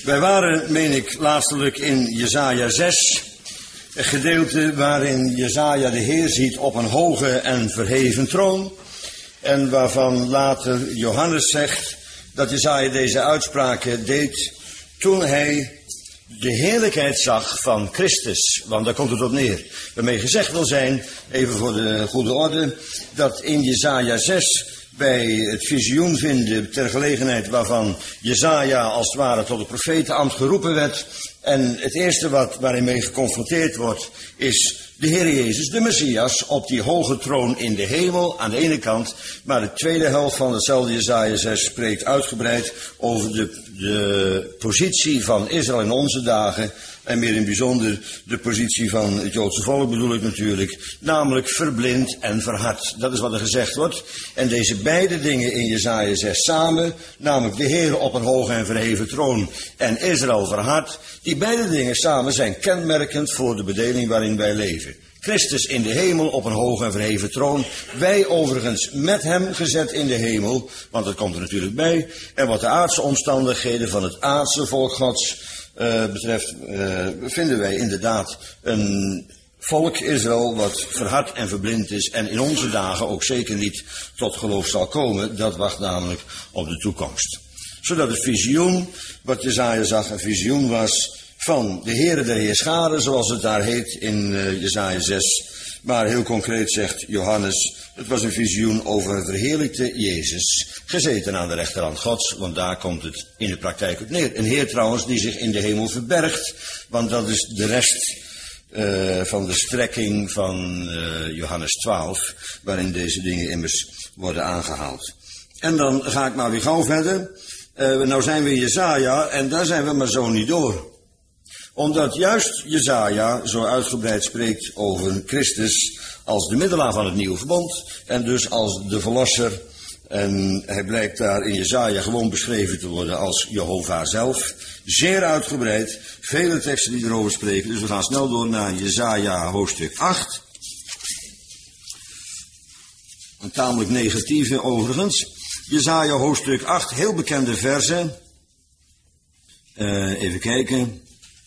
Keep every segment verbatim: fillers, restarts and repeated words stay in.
Wij waren, meen ik, laatstelijk in Jesaja zes, een gedeelte waarin Jesaja de Heer ziet op een hoge en verheven troon. En waarvan later Johannes zegt dat Jesaja deze uitspraken deed toen hij de heerlijkheid zag van Christus. Want daar komt het op neer. Waarmee gezegd wil zijn, even voor de goede orde, dat in Jesaja zes wij het visioen vinden ter gelegenheid waarvan Jesaja als het ware tot het profetenambt geroepen werd. En het eerste wat, waar hij mee geconfronteerd wordt is de Heer Jezus, de Messias, op die hoge troon in de hemel aan de ene kant. Maar de tweede helft van hetzelfde Jesaja zes spreekt uitgebreid over de, de positie van Israël in onze dagen. En meer in het bijzonder de positie van het Joodse volk bedoel ik natuurlijk. Namelijk verblind en verhard. Dat is wat er gezegd wordt. En deze beide dingen in Jesaja zes samen, namelijk de Heer op een hoge en verheven troon en Israël verhard. Die beide dingen samen zijn kenmerkend voor de bedeling waarin wij leven. Christus in de hemel op een hoge en verheven troon. Wij overigens met hem gezet in de hemel. Want dat komt er natuurlijk bij. En wat de aardse omstandigheden van het aardse volk Gods Uh, betreft, uh, vinden wij inderdaad een volk Israël wat verhard en verblind is en in onze dagen ook zeker niet tot geloof zal komen. Dat wacht namelijk op de toekomst. Zodat het visioen, wat Jesaja zag, een visioen was van de Heere der Heerscharen, zoals het daar heet in uh, Jesaja zes. Maar heel concreet zegt Johannes, het was een visioen over een verheerlijkte Jezus, gezeten aan de rechterhand Gods, want daar komt het in de praktijk op neer. Een Heer trouwens die zich in de hemel verbergt, want dat is de rest uh, van de strekking van uh, Johannes twaalf, waarin deze dingen immers worden aangehaald. En dan ga ik maar weer gauw verder. Uh, nou zijn we in Jesaja en daar zijn we maar zo niet door. Omdat juist Jesaja zo uitgebreid spreekt over Christus als de middelaar van het nieuwe verbond en dus als de verlosser. En hij blijkt daar in Jesaja gewoon beschreven te worden als Jehovah zelf. Zeer uitgebreid, vele teksten die erover spreken. Dus we gaan snel door naar Jesaja hoofdstuk acht. Een tamelijk negatieve overigens. Jesaja hoofdstuk acht, heel bekende verzen. Uh, even kijken.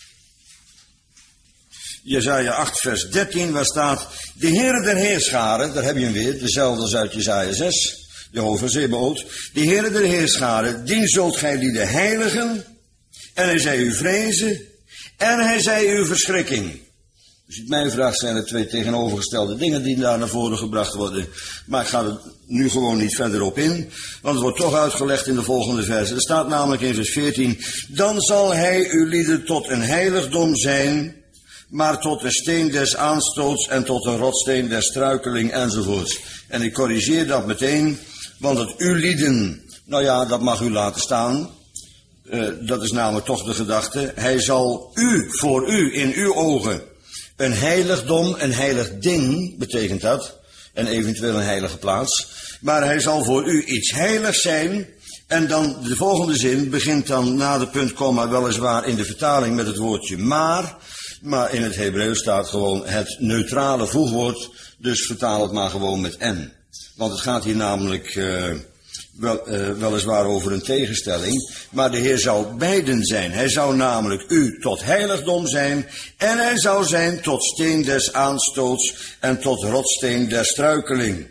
Jesaja acht vers dertien, waar staat: de Heere der Heerscharen, daar heb je hem weer, dezelfde als uit Jesaja zes, Jehovah Zebaoth. De Heere der Heerscharen, dien zult gij lieden heiligen, en hij zij u vrezen, en hij zij uw verschrikking. Dus het mij vraagt, zijn er twee tegenovergestelde dingen die daar naar voren gebracht worden. Maar ik ga er nu gewoon niet verder op in, want het wordt toch uitgelegd in de volgende verse. Er staat namelijk in vers veertien, dan zal hij uw lieden tot een heiligdom zijn, maar tot een steen des aanstoots en tot een rotsteen der struikeling enzovoorts. En ik corrigeer dat meteen, want het uw lieden, nou ja, dat mag u laten staan. Uh, dat is namelijk toch de gedachte. Hij zal u, voor u, in uw ogen, een heiligdom, een heilig ding, betekent dat, en eventueel een heilige plaats. Maar hij zal voor u iets heiligs zijn. En dan de volgende zin begint dan na de punt, komma, weliswaar in de vertaling met het woordje maar. Maar in het Hebreeuws staat gewoon het neutrale voegwoord, dus vertaal het maar gewoon met en. Want het gaat hier namelijk uh, wel, uh, weliswaar over een tegenstelling, maar de Heer zou beiden zijn. Hij zou namelijk u tot heiligdom zijn en hij zou zijn tot steen des aanstoots en tot rotsteen der struikeling.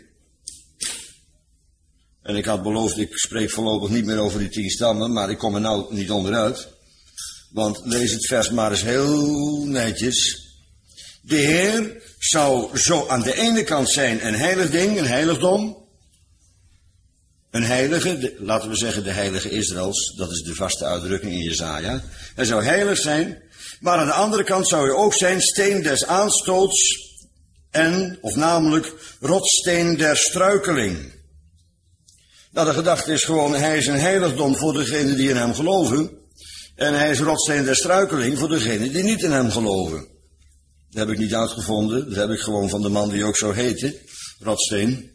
En ik had beloofd, ik spreek voorlopig niet meer over die tien stammen, maar ik kom er nou niet onderuit. Want lees het vers maar eens heel netjes. De Heer zou zo aan de ene kant zijn een heilig ding, een heiligdom. Een heilige, de, laten we zeggen de heilige Israëls, dat is de vaste uitdrukking in Jesaja. Hij zou heilig zijn, maar aan de andere kant zou hij ook zijn steen des aanstoots en, of namelijk, rotsteen der struikeling. Nou, de gedachte is gewoon, hij is een heiligdom voor degenen die in hem geloven. En hij is rotsteen der struikeling voor degenen die niet in hem geloven. Dat heb ik niet uitgevonden. Dat heb ik gewoon van de man die ook zo heette. Rotsteen.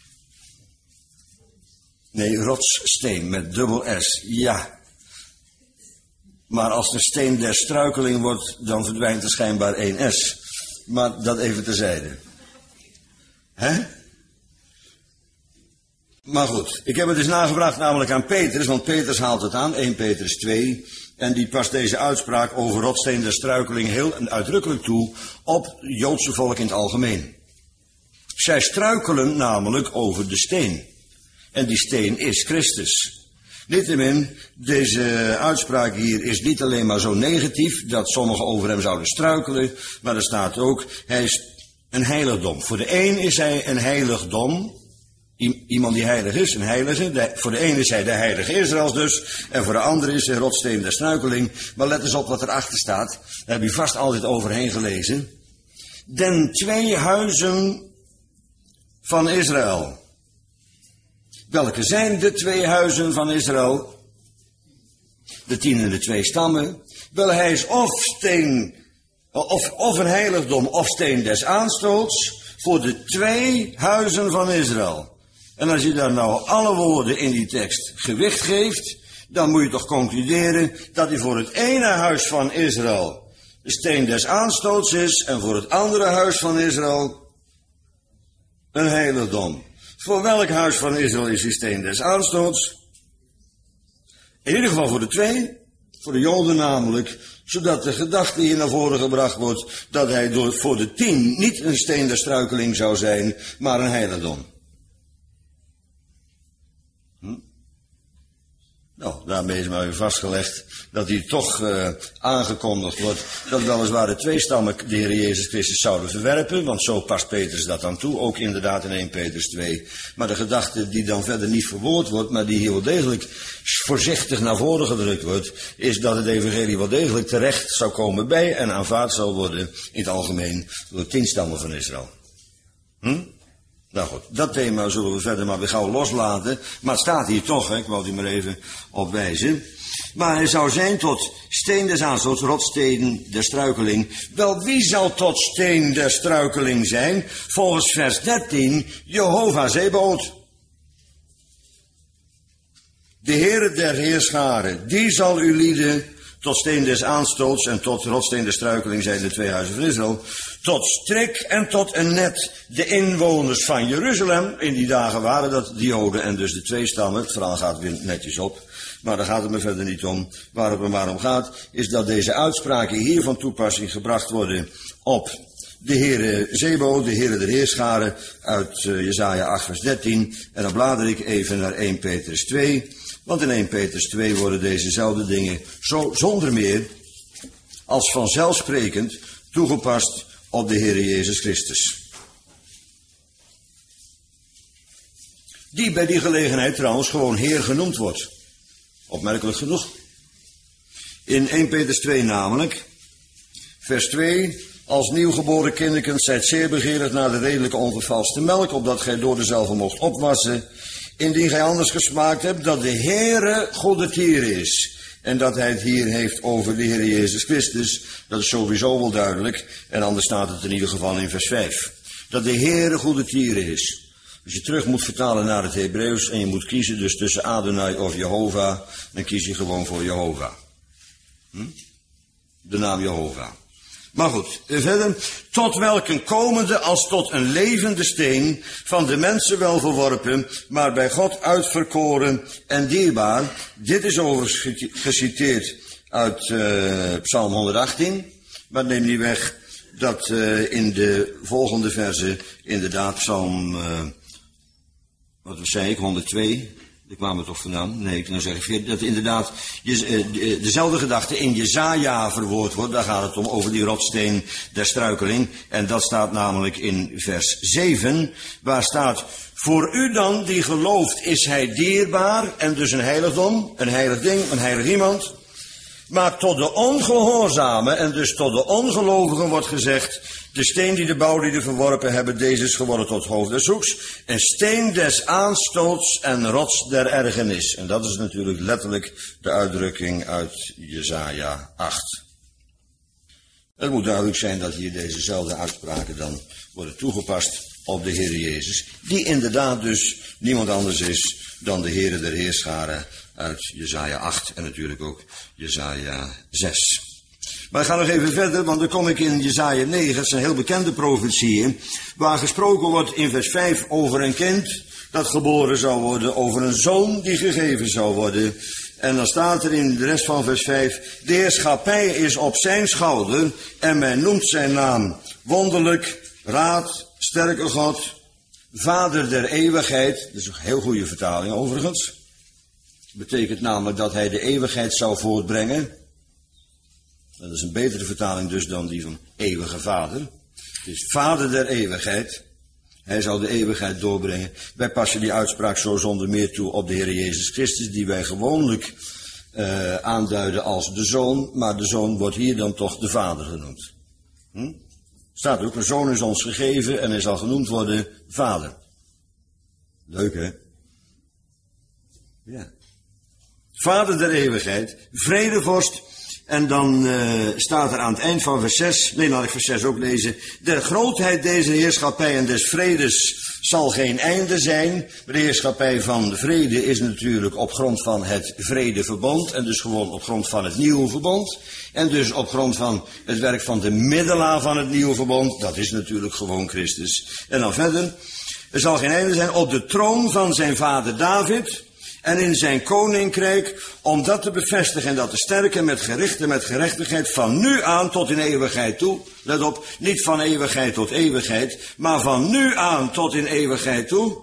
Nee, rotssteen met dubbel S. Ja. Maar als de steen der struikeling wordt, dan verdwijnt er schijnbaar één S. Maar dat even terzijde. Hè? Maar goed, ik heb het dus nagevraagd namelijk aan Petrus, want Petrus haalt het aan, eerste Petrus twee. En die past deze uitspraak over rotsteen der struikeling heel en uitdrukkelijk toe op het Joodse volk in het algemeen. Zij struikelen namelijk over de steen. En die steen is Christus. Niettemin, deze uitspraak hier is niet alleen maar zo negatief dat sommigen over hem zouden struikelen, maar er staat ook, hij is een heiligdom. Voor de een is hij een heiligdom, iemand die heilig is, een heilige. De, voor de een is hij de heilige Israëls dus, en voor de andere is hij rotsteen der struikeling. Maar let eens op wat erachter staat, daar heb je vast altijd overheen gelezen. Den twee huizen van Israël. Welke zijn de twee huizen van Israël? De tien en de twee stammen. Wel, hij is of steen, of, of een heiligdom, of steen des aanstoots voor de twee huizen van Israël. En als je daar nou alle woorden in die tekst gewicht geeft, dan moet je toch concluderen dat hij voor het ene huis van Israël de steen des aanstoots is en voor het andere huis van Israël een heiligdom. Voor welk huis van Israël is die steen des aanstoots? In ieder geval voor de twee, voor de Joden namelijk, zodat de gedachte hier naar voren gebracht wordt dat hij door, voor de tien niet een steen der struikeling zou zijn, maar een heiligdom. Hm? Nou, daarmee is maar weer vastgelegd dat hij toch uh, aangekondigd wordt dat weliswaar de twee stammen de Heer Jezus Christus zouden verwerpen, want zo past Petrus dat dan toe, ook inderdaad in Eerste Petrus twee. Maar de gedachte die dan verder niet verwoord wordt, maar die hier wel degelijk voorzichtig naar voren gedrukt wordt, is dat het evangelie wel degelijk terecht zou komen bij en aanvaard zal worden in het algemeen door de tien stammen van Israël. Hm? Nou goed, dat thema zullen we verder maar weer gauw loslaten. Maar het staat hier toch, hè? Ik wou die maar even op wijzen. Maar hij zou zijn tot steen des aanstoots, rotsteen der struikeling. Wel, wie zal tot steen der struikeling zijn? Volgens vers dertien, Jehovah Zebaoth. De Heere der Heerscharen, die zal u lieden tot steen des aanstoots en tot rotsteen der struikeling zijn de twee huizen van Israël. Tot strik en tot een net de inwoners van Jeruzalem. In die dagen waren dat de Joden en dus de twee stammen. Het verhaal gaat weer netjes op. Maar daar gaat het me verder niet om. Waar het me maar om gaat, is dat deze uitspraken hier van toepassing gebracht worden op de Heere Zebaoth, de Heere der Heerscharen, uit uh, Jesaja acht vers dertien. En dan blader ik even naar Eerste Petrus twee. Want in Eerste Petrus twee worden dezezelfde dingen zo zonder meer als vanzelfsprekend toegepast op de Heere Jezus Christus. Die bij die gelegenheid trouwens gewoon Heer genoemd wordt. Opmerkelijk genoeg. In Eerste Petrus twee namelijk, vers twee. Als nieuwgeboren kinderkens zijt zeer begeerig naar de redelijke onvervalste melk, opdat gij door dezelfde mocht opwassen. Indien gij anders gesmaakt hebt dat de Heere goede tier is. En dat hij het hier heeft over de Heer Jezus Christus. Dat is sowieso wel duidelijk. En anders staat het in ieder geval in vers vijf. Dat de Heere goede tier is. Als je terug moet vertalen naar het Hebreeuws en je moet kiezen dus tussen Adonai of Jehovah, dan kies je gewoon voor Jehovah. Hm? De naam Jehovah. Maar goed, verder. Tot welke komende als tot een levende steen, van de mensen wel verworpen, maar bij God uitverkoren en dierbaar. Dit is overigens geciteerd uit uh, Psalm honderdachttien. Maar neem niet weg dat uh, in de volgende verse inderdaad Psalm, uh, wat zei ik, honderdtwee... Ik kwam er toch vandaan? Nee, dan zeg ik dat inderdaad dezelfde gedachte in Jesaja verwoord wordt. Daar gaat het om over die rotsteen der struikeling. En dat staat namelijk in vers zeven. Waar staat, voor u dan die gelooft is hij dierbaar. En dus een heiligdom, een heilig ding, een heilig iemand. Maar tot de ongehoorzamen en dus tot de ongelovigen wordt gezegd, de steen die de bouwlieden verworpen hebben, deze is geworden tot hoofd des hoeks. Een steen des aanstoots en rots der ergernis. En dat is natuurlijk letterlijk de uitdrukking uit Jesaja acht. Het moet duidelijk zijn dat hier dezezelfde uitspraken dan worden toegepast op de Heer Jezus. Die inderdaad dus niemand anders is dan de Heere der Heerscharen uit Jesaja acht en natuurlijk ook Jesaja zes. Maar ik ga nog even verder, want dan kom ik in Jesaja negen, dat zijn heel bekende profetieën, waar gesproken wordt in vers vijf over een kind dat geboren zou worden, over een zoon die gegeven zou worden. En dan staat er in de rest van vers vijf, de heerschappij is op zijn schouder en men noemt zijn naam wonderlijk, raad, sterke God, vader der eeuwigheid. Dat is een heel goede vertaling overigens. Betekent namelijk dat hij de eeuwigheid zou voortbrengen. Dat is een betere vertaling dus dan die van eeuwige vader. Het is vader der eeuwigheid. Hij zal de eeuwigheid doorbrengen. Wij passen die uitspraak zo zonder meer toe op de Heer Jezus Christus, die wij gewoonlijk uh, aanduiden als de Zoon, maar de Zoon wordt hier dan toch de Vader genoemd. Hm? Staat ook, een Zoon is ons gegeven en hij zal genoemd worden Vader. Leuk, hè? Ja. Vader der eeuwigheid, vredevorst. En dan uh, staat er aan het eind van vers zes, nee, laat ik vers zes ook lezen. Der grootheid deze heerschappij en des vredes zal geen einde zijn. De heerschappij van de vrede is natuurlijk op grond van het vredeverbond. En dus gewoon op grond van het nieuwe verbond. En dus op grond van het werk van de middelaar van het nieuwe verbond. Dat is natuurlijk gewoon Christus. En dan verder. Er zal geen einde zijn op de troon van zijn vader David. En in zijn koninkrijk, om dat te bevestigen en dat te sterken met gericht en met gerechtigheid van nu aan tot in eeuwigheid toe. Let op, niet van eeuwigheid tot eeuwigheid, maar van nu aan tot in eeuwigheid toe.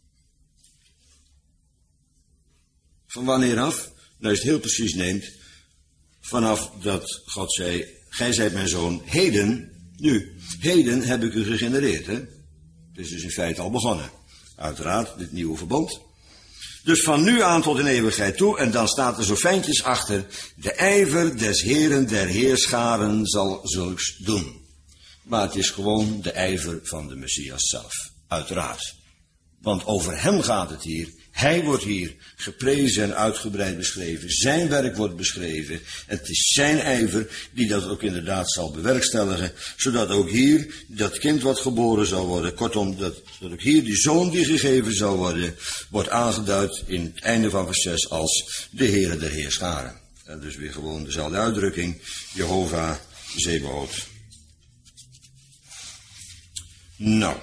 Van wanneer af? Nou, als je het heel precies neemt, vanaf dat God zei, gij zijt mijn zoon, heden, nu, heden heb ik u gegenereerd. Hè? Het is dus in feite al begonnen. Uiteraard, dit nieuwe verbond. Dus van nu aan tot in eeuwigheid toe, en dan staat er zo fijntjes achter, de ijver des Heren der Heerscharen zal zulks doen. Maar het is gewoon de ijver van de Messias zelf, uiteraard. Want over hem gaat het hier. Hij wordt hier geprezen en uitgebreid beschreven. Zijn werk wordt beschreven. En het is zijn ijver die dat ook inderdaad zal bewerkstelligen. Zodat ook hier dat kind wat geboren zal worden. Kortom, dat, dat ook hier die zoon die gegeven zal worden. Wordt aangeduid in het einde van vers zes als de Heere der Heerscharen. En dus weer gewoon dezelfde uitdrukking. Jehovah Zebaoth. Nou.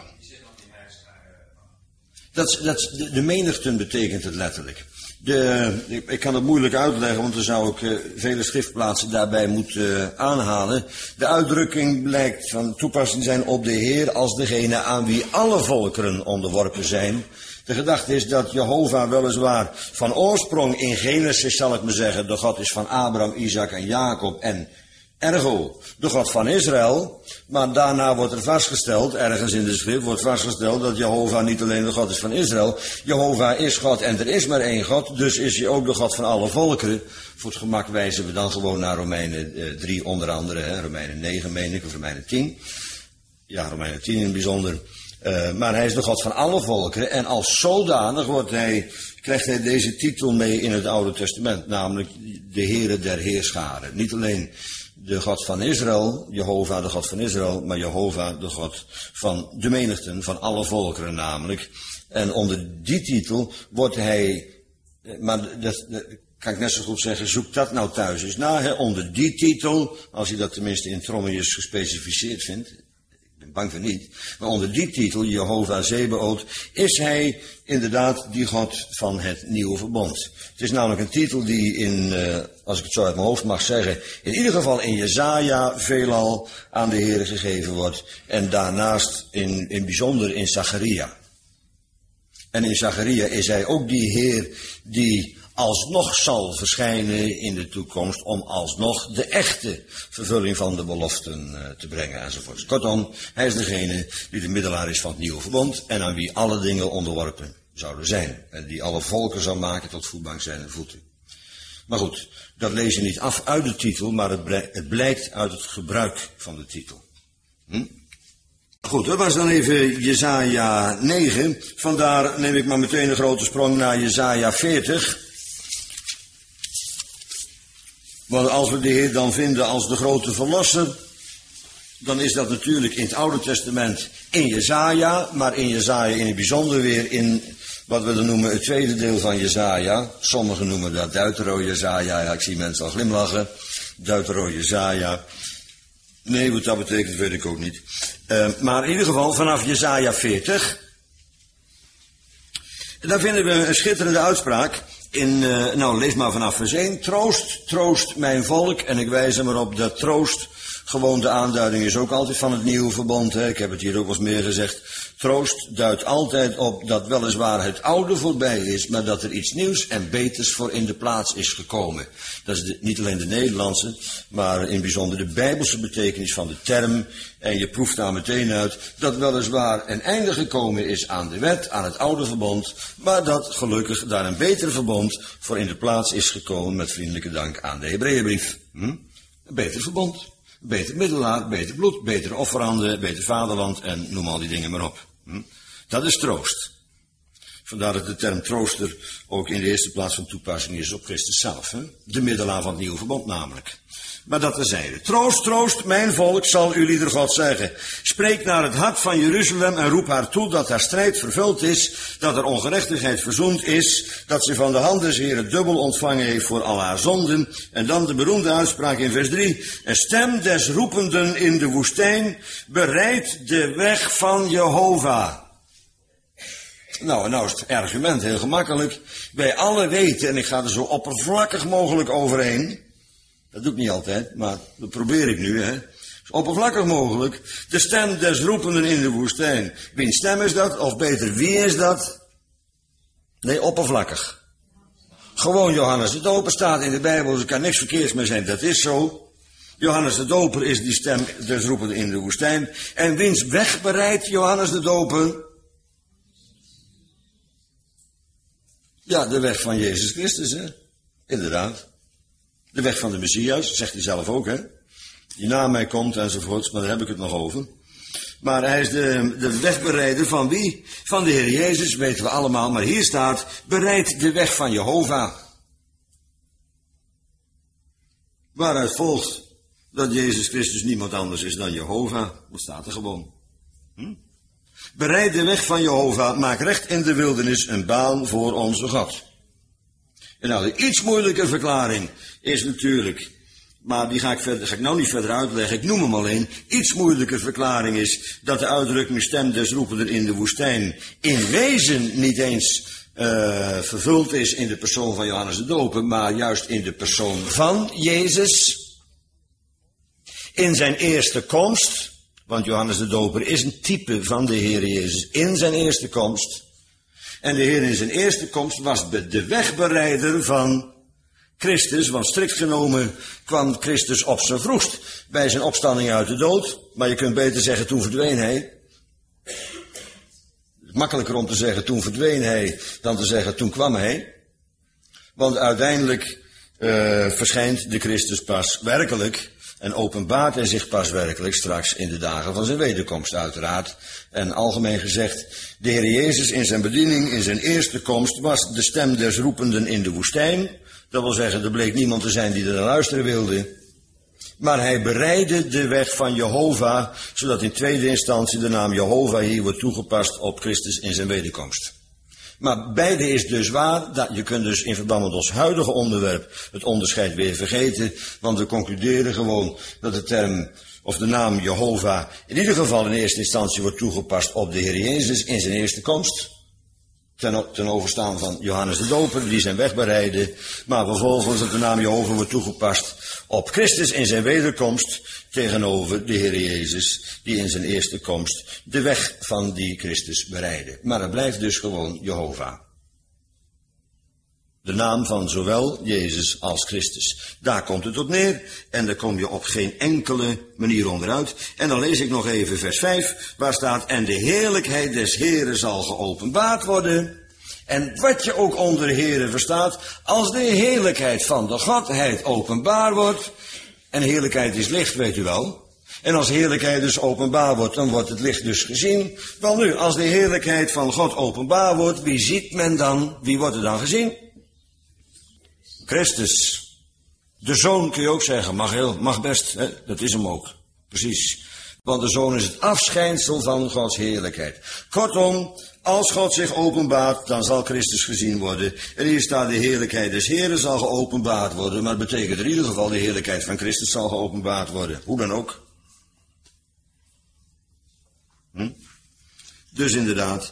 Dat, dat, de, de menigten betekent het letterlijk. De, ik, ik kan het moeilijk uitleggen, want dan zou ik uh, vele schriftplaatsen daarbij moeten uh, aanhalen. De uitdrukking blijkt van toepassing zijn op de Heer als degene aan wie alle volkeren onderworpen zijn. De gedachte is dat Jehovah weliswaar van oorsprong in Genesis, zal ik maar zeggen, de God is van Abraham, Isaac en Jacob en ergo de God van Israël, maar daarna wordt er vastgesteld, ergens in de schrift wordt vastgesteld dat Jehovah niet alleen de God is van Israël, Jehovah is God en er is maar één God, dus is hij ook de God van alle volkeren. Voor het gemak wijzen we dan gewoon naar Romeinen eh, drie onder andere, hè, Romeinen negen meen ik, of Romeinen tien. Ja, Romeinen tien in het bijzonder. Uh, maar hij is de God van alle volkeren en als zodanig wordt hij, krijgt hij deze titel mee in het Oude Testament, namelijk de Heere der Heerscharen. Niet alleen de God van Israël, Jehovah de God van Israël, maar Jehovah de God van de menigten, van alle volkeren namelijk. En onder die titel wordt hij, maar dat, dat kan ik net zo goed zeggen, zoek dat nou thuis eens na, hè, onder die titel, als je dat tenminste in trommeltjes gespecificeerd vindt, ik ben bang voor niet, maar onder die titel, Jehovah Zebaoth, is hij inderdaad die God van het nieuwe verbond. Het is namelijk een titel die in, uh, als ik het zo uit mijn hoofd mag zeggen, in ieder geval in Jesaja veelal aan de Heer gegeven wordt. En daarnaast in, in bijzonder in Zacharia. En in Zacharia is hij ook die Heer die alsnog zal verschijnen in de toekomst om alsnog de echte vervulling van de beloften uh, te brengen enzovoort. Kortom, hij is degene die de middelaar is van het nieuwe verbond en aan wie alle dingen onderworpen zouden zijn. En die alle volken zal maken tot voetbank zijn en voeten. Maar goed, dat lees je niet af uit de titel, maar het blijkt, het blijkt uit het gebruik van de titel. Hm? Goed, dat was dan even Jesaja negen. Vandaar neem ik maar meteen een grote sprong naar Jesaja veertig. Want als we de Heer dan vinden als de grote verlosser, dan is dat natuurlijk in het Oude Testament in Jesaja, maar in Jesaja in het bijzonder weer in wat we dan noemen het tweede deel van Jesaja. Sommigen noemen dat Deutero-Jesaja, ja, ik zie mensen al glimlachen. Deutero-Jesaja. Nee, wat dat betekent weet ik ook niet. Uh, maar in ieder geval vanaf Jesaja veertig. Daar vinden we een schitterende uitspraak. In, uh, nou, lees maar vanaf vers één. Troost, troost mijn volk. En ik wijs er maar op dat troost gewoon de aanduiding is ook altijd van het nieuwe verbond. Hè. Ik heb het hier ook wel eens meer gezegd. Troost duidt altijd op dat weliswaar het oude voorbij is, maar dat er iets nieuws en beters voor in de plaats is gekomen. Dat is de, niet alleen de Nederlandse, maar in bijzonder de Bijbelse betekenis van de term. En je proeft daar meteen uit dat weliswaar een einde gekomen is aan de wet, aan het oude verbond, maar dat gelukkig daar een beter verbond voor in de plaats is gekomen, met vriendelijke dank aan de Hebreeënbrief. Hm? Een beter verbond. Beter middelaar, beter bloed, betere offeranden, beter vaderland en noem al die dingen maar op. Hm? Dat is troost. Vandaar dat de term trooster ook in de eerste plaats van toepassing is op Christus zelf. Hè? De middelaar van het nieuwe verbond namelijk. Maar dat terzijde. Troost, troost, mijn volk, zal uw lieder God zeggen. Spreek naar het hart van Jeruzalem en roep haar toe dat haar strijd vervuld is, dat er ongerechtigheid verzoend is, dat ze van de hand des Heren dubbel ontvangen heeft voor al haar zonden. En dan de beroemde uitspraak in vers drie. Een stem des roependen in de woestijn, bereid de weg van Jehovah. Nou, en nou is het argument heel gemakkelijk. Wij alle weten, en ik ga er zo oppervlakkig mogelijk overheen. Dat doe ik niet altijd, maar dat probeer ik nu, hè. Zo oppervlakkig mogelijk. De stem des roependen in de woestijn. Wiens stem is dat? Of beter, wie is dat? Nee, oppervlakkig. Gewoon Johannes de Doper staat in de Bijbel, er kan niks verkeerds mee zijn, dat is zo. Johannes de Doper is die stem des roependen in de woestijn. En wiens weg bereidt Johannes de Doper? Ja, de weg van Jezus Christus, hè. Inderdaad. De weg van de Messias, zegt hij zelf ook, hè. Die na mij komt enzovoorts, maar daar heb ik het nog over. Maar hij is de, de wegbereider van wie? Van de Heer Jezus, weten we allemaal. Maar hier staat, bereid de weg van Jehovah. Waaruit volgt dat Jezus Christus niemand anders is dan Jehovah. Dat staat er gewoon. Hm? Bereid de weg van Jehovah, maak recht in de wildernis een baan voor onze God. En nou, de iets moeilijke verklaring is natuurlijk, maar die ga ik, verder, ga ik nou niet verder uitleggen, ik noem hem alleen. Iets moeilijke verklaring is dat de uitdrukking stem des roependen in de woestijn in wezen niet eens uh, vervuld is in de persoon van Johannes de Doper, maar juist in de persoon van Jezus. In zijn eerste komst, want Johannes de Doper is een type van de Heer Jezus in zijn eerste komst. En de Heer in zijn eerste komst was de wegbereider van Christus, want strikt genomen kwam Christus op zijn vroegst bij zijn opstanding uit de dood. Maar je kunt beter zeggen, toen verdween hij. Makkelijker om te zeggen, toen verdween hij, dan te zeggen, toen kwam hij. Want uiteindelijk uh, verschijnt de Christus pas werkelijk en openbaart hij zich pas werkelijk straks in de dagen van zijn wederkomst uiteraard. En algemeen gezegd, de Heer Jezus in zijn bediening, in zijn eerste komst, was de stem des roependen in de woestijn. Dat wil zeggen, er bleek niemand te zijn die er naar luisteren wilde. Maar hij bereidde de weg van Jehovah, zodat in tweede instantie de naam Jehovah hier wordt toegepast op Christus in zijn wederkomst. Maar beide is dus waar, dat je kunt dus in verband met ons huidige onderwerp het onderscheid weer vergeten, want we concluderen gewoon dat de term of de naam Jehovah in ieder geval in eerste instantie wordt toegepast op de Heer Jezus in zijn eerste komst. Ten, ten overstaan van Johannes de Doper, die zijn weg bereidde, maar vervolgens dat de naam Jehovah wordt toegepast op Christus in zijn wederkomst tegenover de Heer Jezus, die in zijn eerste komst de weg van die Christus bereidde. Maar het blijft dus gewoon Jehovah. De naam van zowel Jezus als Christus. Daar komt het op neer en daar kom je op geen enkele manier onderuit. En dan lees ik nog even vers vijf, waar staat, en de heerlijkheid des Heren zal geopenbaard worden. En wat je ook onder Heren verstaat, als de heerlijkheid van de Godheid openbaar wordt, en heerlijkheid is licht, weet u wel. En als heerlijkheid dus openbaar wordt, dan wordt het licht dus gezien. Wel nu, als de heerlijkheid van God openbaar wordt, wie ziet men dan? Wie wordt er dan gezien? Christus. De Zoon kun je ook zeggen, mag heel, mag best, hè? Dat is hem ook. Precies. Want de Zoon is het afschijnsel van Gods heerlijkheid. Kortom, als God zich openbaart, dan zal Christus gezien worden. En hier staat de heerlijkheid des Heren zal geopenbaard worden, maar het betekent in ieder geval de heerlijkheid van Christus zal geopenbaard worden. Hoe dan ook. Hm? Dus inderdaad,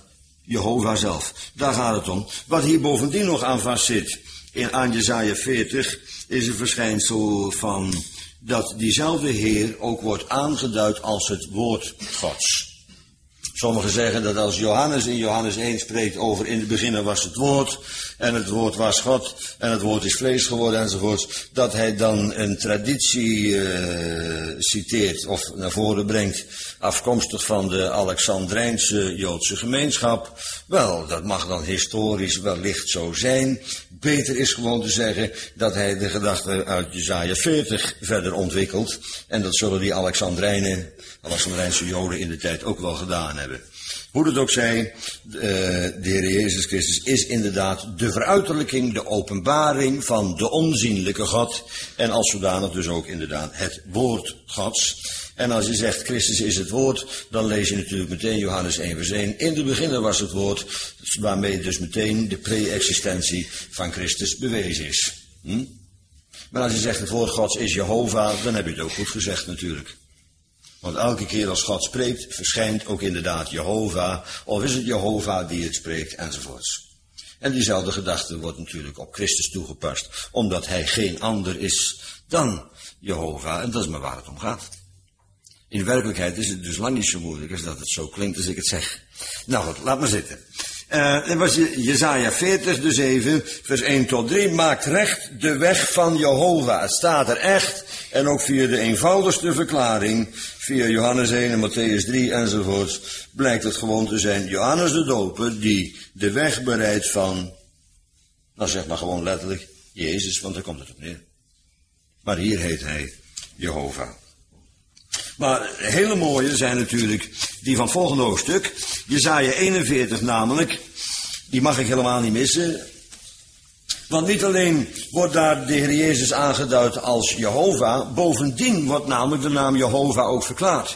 Jehovah zelf. Daar gaat het om. Wat hier bovendien nog aan vastzit, in aan Jesaja veertig, is een verschijnsel van dat diezelfde Heer ook wordt aangeduid als het woord Gods. Sommigen zeggen dat als Johannes in Johannes één spreekt over in het begin was het woord en het woord was God en het woord is vlees geworden enzovoorts, dat hij dan een traditie uh, citeert of naar voren brengt afkomstig van de Alexandrijnse Joodse gemeenschap. Wel, dat mag dan historisch wellicht zo zijn. Beter is gewoon te zeggen dat hij de gedachte uit Jesaja veertig verder ontwikkelt. En dat zullen die Alexandrijnen, Alexandrijnse Joden in de tijd ook wel gedaan hebben. Hoe het ook zij, de Heer Jezus Christus is inderdaad de veruiterlijking, de openbaring van de onzienlijke God. En als zodanig dus ook inderdaad het woord Gods. En als je zegt Christus is het woord, dan lees je natuurlijk meteen Johannes één vers één. In de beginnen was het woord, waarmee dus meteen de pre-existentie van Christus bewezen is. Hm? Maar als je zegt het woord Gods is Jehovah, dan heb je het ook goed gezegd natuurlijk. Want elke keer als God spreekt, verschijnt ook inderdaad Jehovah, of is het Jehovah die het spreekt, enzovoorts. En diezelfde gedachte wordt natuurlijk op Christus toegepast, omdat hij geen ander is dan Jehovah, en dat is maar waar het om gaat. In werkelijkheid is het dus lang niet zo moeilijk als dat het zo klinkt als ik het zeg. Nou goed, laat maar zitten. Uh, dat was Jesaja veertig, dus even, vers één tot drie. Maakt recht de weg van Jehovah. Het staat er echt. En ook via de eenvoudigste verklaring, via Johannes één en Matthäus drie enzovoorts, blijkt het gewoon te zijn Johannes de Doper die de weg bereidt van, nou zeg maar gewoon letterlijk, Jezus, want daar komt het op neer. Maar hier heet hij Jehovah. Maar hele mooie zijn natuurlijk die van het volgende hoofdstuk, Jesaja eenenveertig namelijk, die mag ik helemaal niet missen. Want niet alleen wordt daar de Heer Jezus aangeduid als Jehovah, bovendien wordt namelijk de naam Jehovah ook verklaard.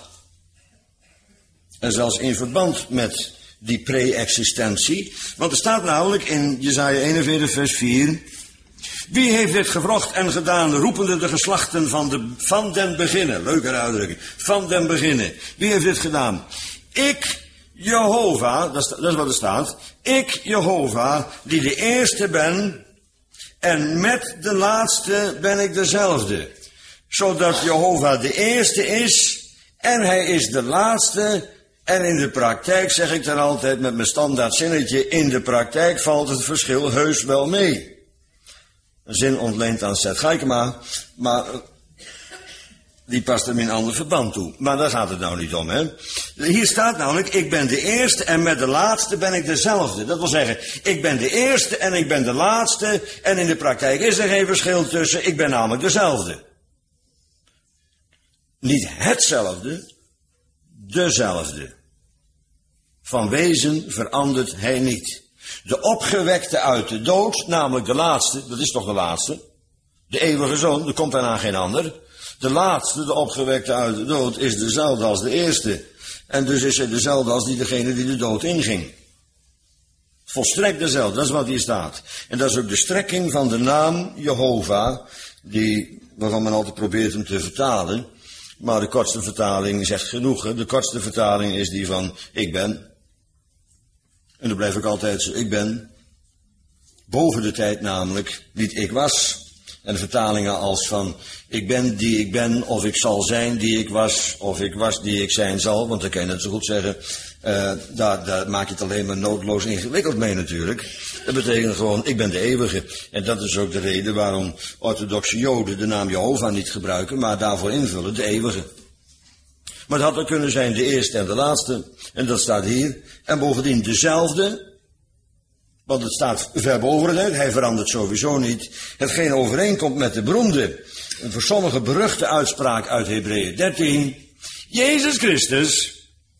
En zelfs in verband met die pre-existentie, want er staat namelijk in Jesaja eenenveertig vers vier... Wie heeft dit gewrocht en gedaan, roepende de geslachten van, de, van den beginnen. Leuke uitdrukking. Van den beginnen. Wie heeft dit gedaan? Ik, Jehovah, dat is, dat is wat er staat. Ik, Jehovah, die de eerste ben, en met de laatste ben ik dezelfde. Zodat Jehovah de eerste is, en hij is de laatste. En in de praktijk, zeg ik dan altijd met mijn standaard zinnetje, in de praktijk valt het verschil heus wel mee. Een zin ontleend aan Seth Gaikema, maar die past hem in een ander verband toe. Maar daar gaat het nou niet om, hè. Hier staat namelijk, ik ben de eerste en met de laatste ben ik dezelfde. Dat wil zeggen, ik ben de eerste en ik ben de laatste. En in de praktijk is er geen verschil tussen, ik ben namelijk dezelfde. Niet hetzelfde, dezelfde. Van wezen verandert hij niet. De opgewekte uit de dood, namelijk de laatste, dat is toch de laatste? De eeuwige zoon, er komt daarna geen ander. De laatste, de opgewekte uit de dood, is dezelfde als de eerste. En dus is hij dezelfde als die degene die de dood inging. Volstrekt dezelfde, dat is wat hier staat. En dat is ook de strekking van de naam Jehovah, die, waarvan men altijd probeert hem te vertalen. Maar de kortste vertaling zegt genoeg, hè? De kortste vertaling is die van ik ben. En dan blijf ik altijd zo, ik ben. Boven de tijd namelijk, niet ik was. En vertalingen als van, ik ben die ik ben, of ik zal zijn die ik was, of ik was die ik zijn zal. Want dan kan je net zo goed zeggen, uh, daar, daar maak je het alleen maar noodloos ingewikkeld mee natuurlijk. Dat betekent gewoon, ik ben de eeuwige. En dat is ook de reden waarom orthodoxe Joden de naam Jehovah niet gebruiken, maar daarvoor invullen de eeuwige. Maar het had ook kunnen zijn de eerste en de laatste. En dat staat hier. En bovendien dezelfde. Want het staat verbovenheid. Hij verandert sowieso niet. Hetgeen overeenkomt met de beroemde, en voor sommigen beruchte uitspraak uit Hebreeën dertien. Jezus Christus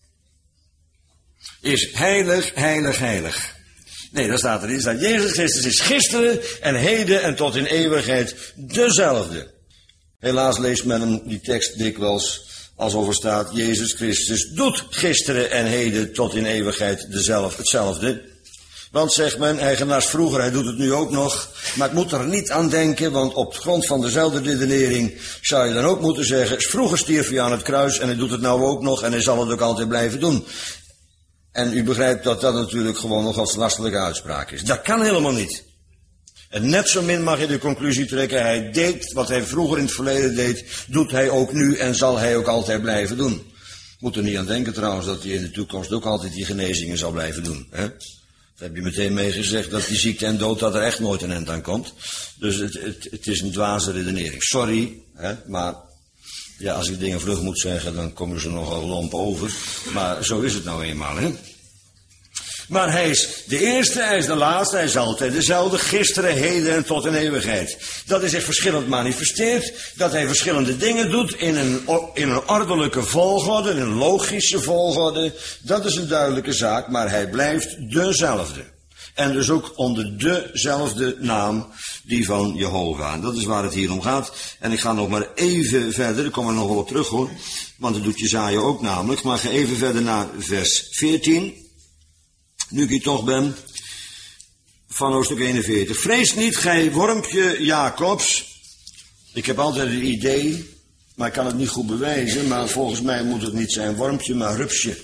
is heilig, heilig, heilig. Nee, dat staat erin. Staat, Jezus Christus is gisteren en heden en tot in eeuwigheid dezelfde. Helaas leest men hem die tekst dikwijls alsof er staat, Jezus Christus doet gisteren en heden tot in eeuwigheid dezelfde, hetzelfde. Want zegt men, hij genas vroeger, hij doet het nu ook nog. Maar ik moet er niet aan denken, want op grond van dezelfde redenering zou je dan ook moeten zeggen, vroeger stierf hij aan het kruis en hij doet het nou ook nog en hij zal het ook altijd blijven doen. En u begrijpt dat dat natuurlijk gewoon nog als lastelijke uitspraak is. Dat kan helemaal niet. En net zo min mag je de conclusie trekken, hij deed wat hij vroeger in het verleden deed, doet hij ook nu en zal hij ook altijd blijven doen. Moet er niet aan denken trouwens dat hij in de toekomst ook altijd die genezingen zal blijven doen. Hè? Dat heb je meteen meegezegd dat die ziekte en dood, dat er echt nooit een eind aan komt. Dus het, het, het is een dwaze redenering. Sorry, hè, maar ja, als ik dingen vlug moet zeggen, dan komen ze nogal lomp over. Maar zo is het nou eenmaal, hè. Maar hij is de eerste, hij is de laatste, hij is altijd dezelfde, gisteren, heden en tot in eeuwigheid. Dat hij zich verschillend manifesteert, dat hij verschillende dingen doet in een, in een ordelijke volgorde, in een logische volgorde. Dat is een duidelijke zaak, maar hij blijft dezelfde. En dus ook onder dezelfde naam, die van Jehovah. En dat is waar het hier om gaat. En ik ga nog maar even verder, ik kom er nog wel op terug hoor. Want dat doet Jesaja ook namelijk. Maar ik ga even verder naar vers veertien. Nu ik hier toch ben, van hoofdstuk eenenveertig. Vrees niet, gij wormpje Jacobs. Ik heb altijd een idee, maar ik kan het niet goed bewijzen. Maar volgens mij moet het niet zijn wormpje, maar rupsje.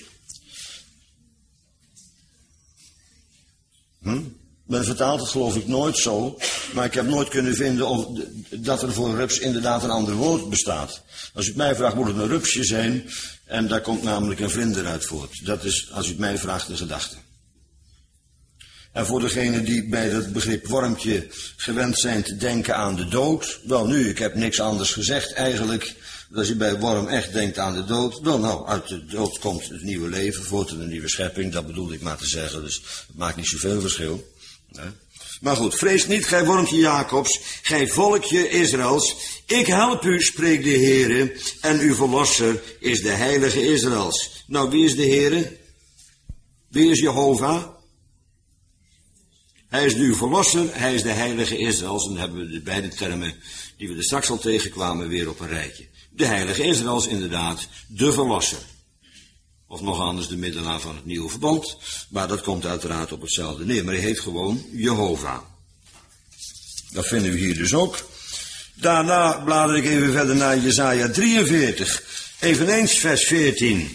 Hm? Men vertaalt het geloof ik nooit zo, maar ik heb nooit kunnen vinden of dat er voor rups inderdaad een ander woord bestaat. Als u het mij vraagt moet het een rupsje zijn en daar komt namelijk een vlinder uit voort. Dat is, als u het mij vraagt, de gedachte. En voor degenen die bij dat begrip wormpje gewend zijn te denken aan de dood, wel nu, ik heb niks anders gezegd eigenlijk. Als je bij worm echt denkt aan de dood, wel nou, uit de dood komt het nieuwe leven, voort een nieuwe schepping, dat bedoelde ik maar te zeggen, dus het maakt niet zoveel verschil. Nee. Maar goed, vrees niet, gij wormpje Jacobs, gij volkje Israëls, ik help u, spreekt de Heere, en uw verlosser is de heilige Israëls. Nou, wie is de Heere? Wie is Jehovah? Hij is uw verlosser, hij is de heilige Israëls, en dan hebben we de beide termen die we er straks al tegenkwamen weer op een rijtje. De heilige Israëls inderdaad, de verlosser. Of nog anders de middelaar van het nieuwe verbond, maar dat komt uiteraard op hetzelfde neer. Maar hij heet gewoon Jehovah. Dat vinden we hier dus ook. Daarna blader ik even verder naar Jesaja drieënveertig, eveneens vers veertien.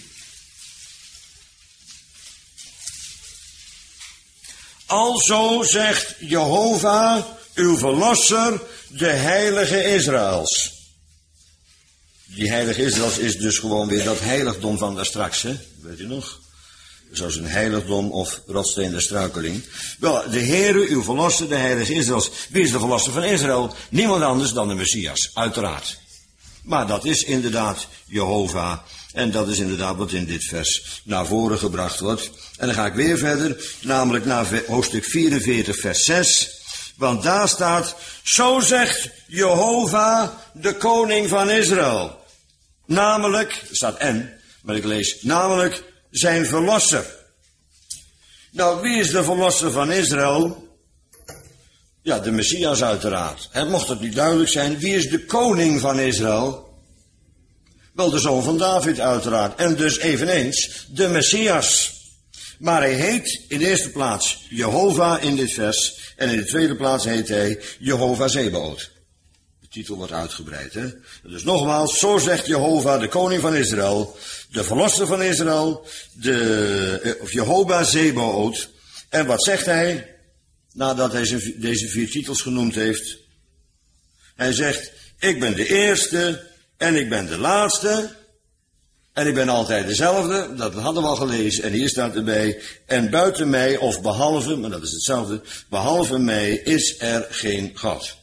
Alzo zegt Jehovah, uw verlosser, de heilige Israëls. Die heilige Israëls is dus gewoon weer dat heiligdom van daar straks, hè? Weet u nog? Zoals een heiligdom of rotsteen der struikeling. Wel, de Heere, uw verlosser, de heilige Israëls. Wie is de verlosser van Israël? Niemand anders dan de Messias, uiteraard. Maar dat is inderdaad Jehovah. En dat is inderdaad wat in dit vers naar voren gebracht wordt. En dan ga ik weer verder, namelijk naar hoofdstuk vierenveertig, vers zes. Want daar staat, zo zegt Jehovah, de koning van Israël. Namelijk, er staat en, maar ik lees, namelijk zijn verlosser. Nou, wie is de verlosser van Israël? Ja, de Messias uiteraard. En mocht het niet duidelijk zijn, wie is de koning van Israël? Wel, de zoon van David uiteraard. En dus eveneens de Messias. Maar hij heet in de eerste plaats Jehovah in dit vers. En in de tweede plaats heet hij Jehovah Zebaoth. De titel wordt uitgebreid, hè. Dus nogmaals, zo zegt Jehovah, de koning van Israël, de verlosser van Israël, de, of Jehovah Zebaoth. En wat zegt hij, nadat hij zijn, deze vier titels genoemd heeft? Hij zegt, ik ben de eerste en ik ben de laatste. En ik ben altijd dezelfde, dat hadden we al gelezen, en hier staat erbij, en buiten mij, of behalve, maar dat is hetzelfde, behalve mij is er geen God.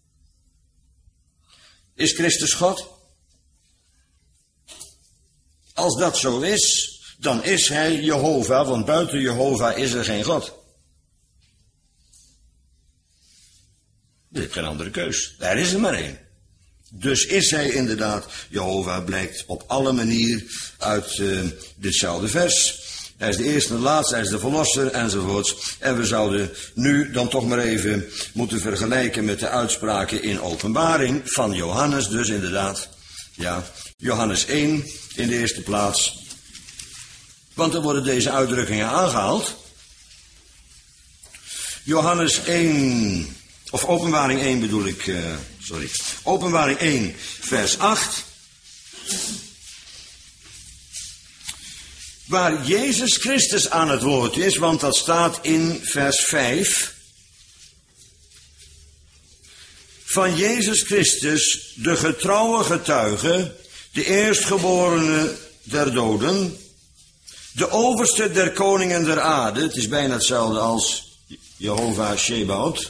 Is Christus God? Als dat zo is, dan is hij Jehovah, want buiten Jehovah is er geen God. Je hebt geen andere keus, daar is er maar één. Dus is hij inderdaad, Jehovah blijkt op alle manieren uit uh, ditzelfde vers. Hij is de eerste en de laatste, hij is de verlosser enzovoorts. En we zouden nu dan toch maar even moeten vergelijken met de uitspraken in Openbaring van Johannes. Dus inderdaad, ja, Johannes één in de eerste plaats. Want er worden deze uitdrukkingen aangehaald. Johannes één, of Openbaring één bedoel ik... Uh, Sorry. Openbaring één, vers acht. waar Jezus Christus aan het woord is, want dat staat in vers vijf. Van Jezus Christus, de getrouwe getuige, de eerstgeborene der doden, de overste der koningen der aarde. Het is bijna hetzelfde als Jehovah Shebaot.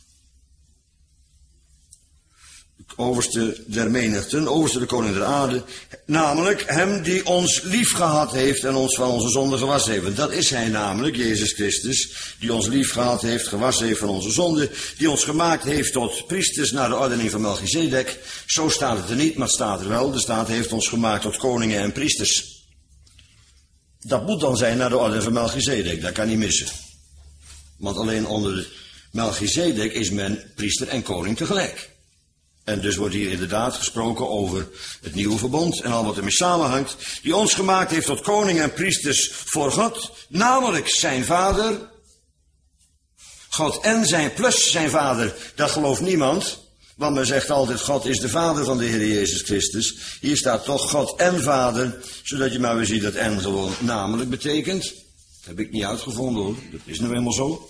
Overste der menigten, overste der koning der aarde, namelijk hem die ons lief gehad heeft en ons van onze zonde gewassen heeft. Dat is hij namelijk, Jezus Christus, die ons lief gehad heeft, gewassen heeft van onze zonde, die ons gemaakt heeft tot priesters naar de ordening van Melchizedek. Zo staat het er niet, maar het staat er wel. De staat heeft ons gemaakt tot koningen en priesters. Dat moet dan zijn naar de ordening van Melchizedek, dat kan niet missen. Want alleen onder Melchizedek is men priester en koning tegelijk. En dus wordt hier inderdaad gesproken over het nieuwe verbond en al wat ermee samenhangt. Die ons gemaakt heeft tot koning en priesters voor God, namelijk zijn vader. God en zijn plus zijn vader, dat gelooft niemand. Want men zegt altijd, God is de vader van de Heer Jezus Christus. Hier staat toch God en vader, zodat je maar weer ziet dat en gewoon namelijk betekent. Dat heb ik niet uitgevonden hoor, dat is nu eenmaal zo.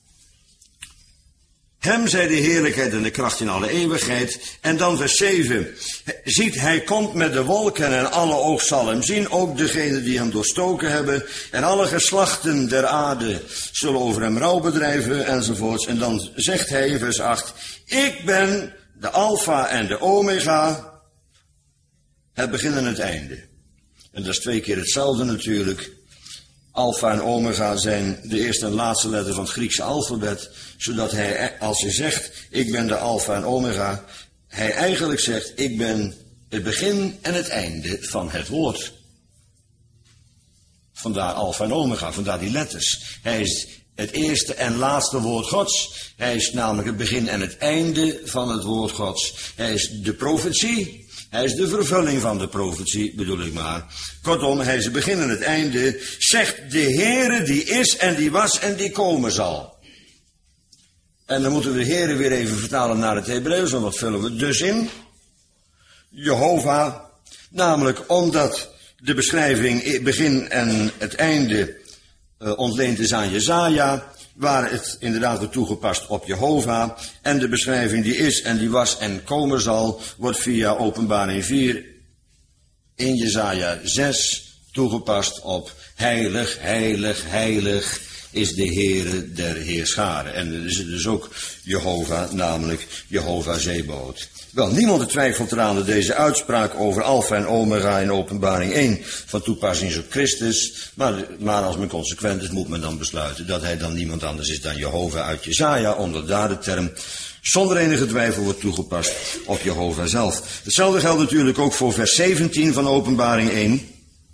Hem zij de heerlijkheid en de kracht in alle eeuwigheid. En dan vers zeven. Ziet, hij komt met de wolken en alle oog zal hem zien. Ook degenen die hem doorstoken hebben. En alle geslachten der aarde zullen over hem rouw bedrijven enzovoorts. En dan zegt hij in vers acht. Ik ben de alfa en de omega. Het begin en het einde. En dat is twee keer hetzelfde natuurlijk. Alfa en omega zijn de eerste en laatste letter van het Griekse alfabet, zodat hij, als hij zegt, ik ben de alfa en omega, hij eigenlijk zegt, ik ben het begin en het einde van het woord. Vandaar alfa en omega, vandaar die letters. Hij is het eerste en laatste woord Gods. Hij is namelijk het begin en het einde van het woord Gods. Hij is de profetie. Hij is de vervulling van de profetie, bedoel ik maar. Kortom, hij is het begin en het einde. Zegt de Heere die is en die was en die komen zal. En dan moeten we de Heere weer even vertalen naar het Hebreeuws, want wat vullen we dus in? Jehovah, namelijk omdat de beschrijving begin en het einde uh, ontleend is aan Jesaja, waar het inderdaad wordt toegepast op Jehovah. En de beschrijving die is en die was en komen zal, wordt via Openbaring vier in Jesaja zes toegepast op heilig, heilig, heilig is de Heere der Heerscharen. En er is dus ook Jehovah, namelijk Jehovah Zebaot. Wel, niemand twijfelt eraan dat deze uitspraak over Alfa en Omega in Openbaring één van toepassing is op Christus. Maar, maar als men consequent is, moet men dan besluiten dat hij dan niemand anders is dan Jehovah uit Jesaja, omdat daar de term zonder enige twijfel wordt toegepast op Jehovah zelf. Hetzelfde geldt natuurlijk ook voor vers zeventien van Openbaring één,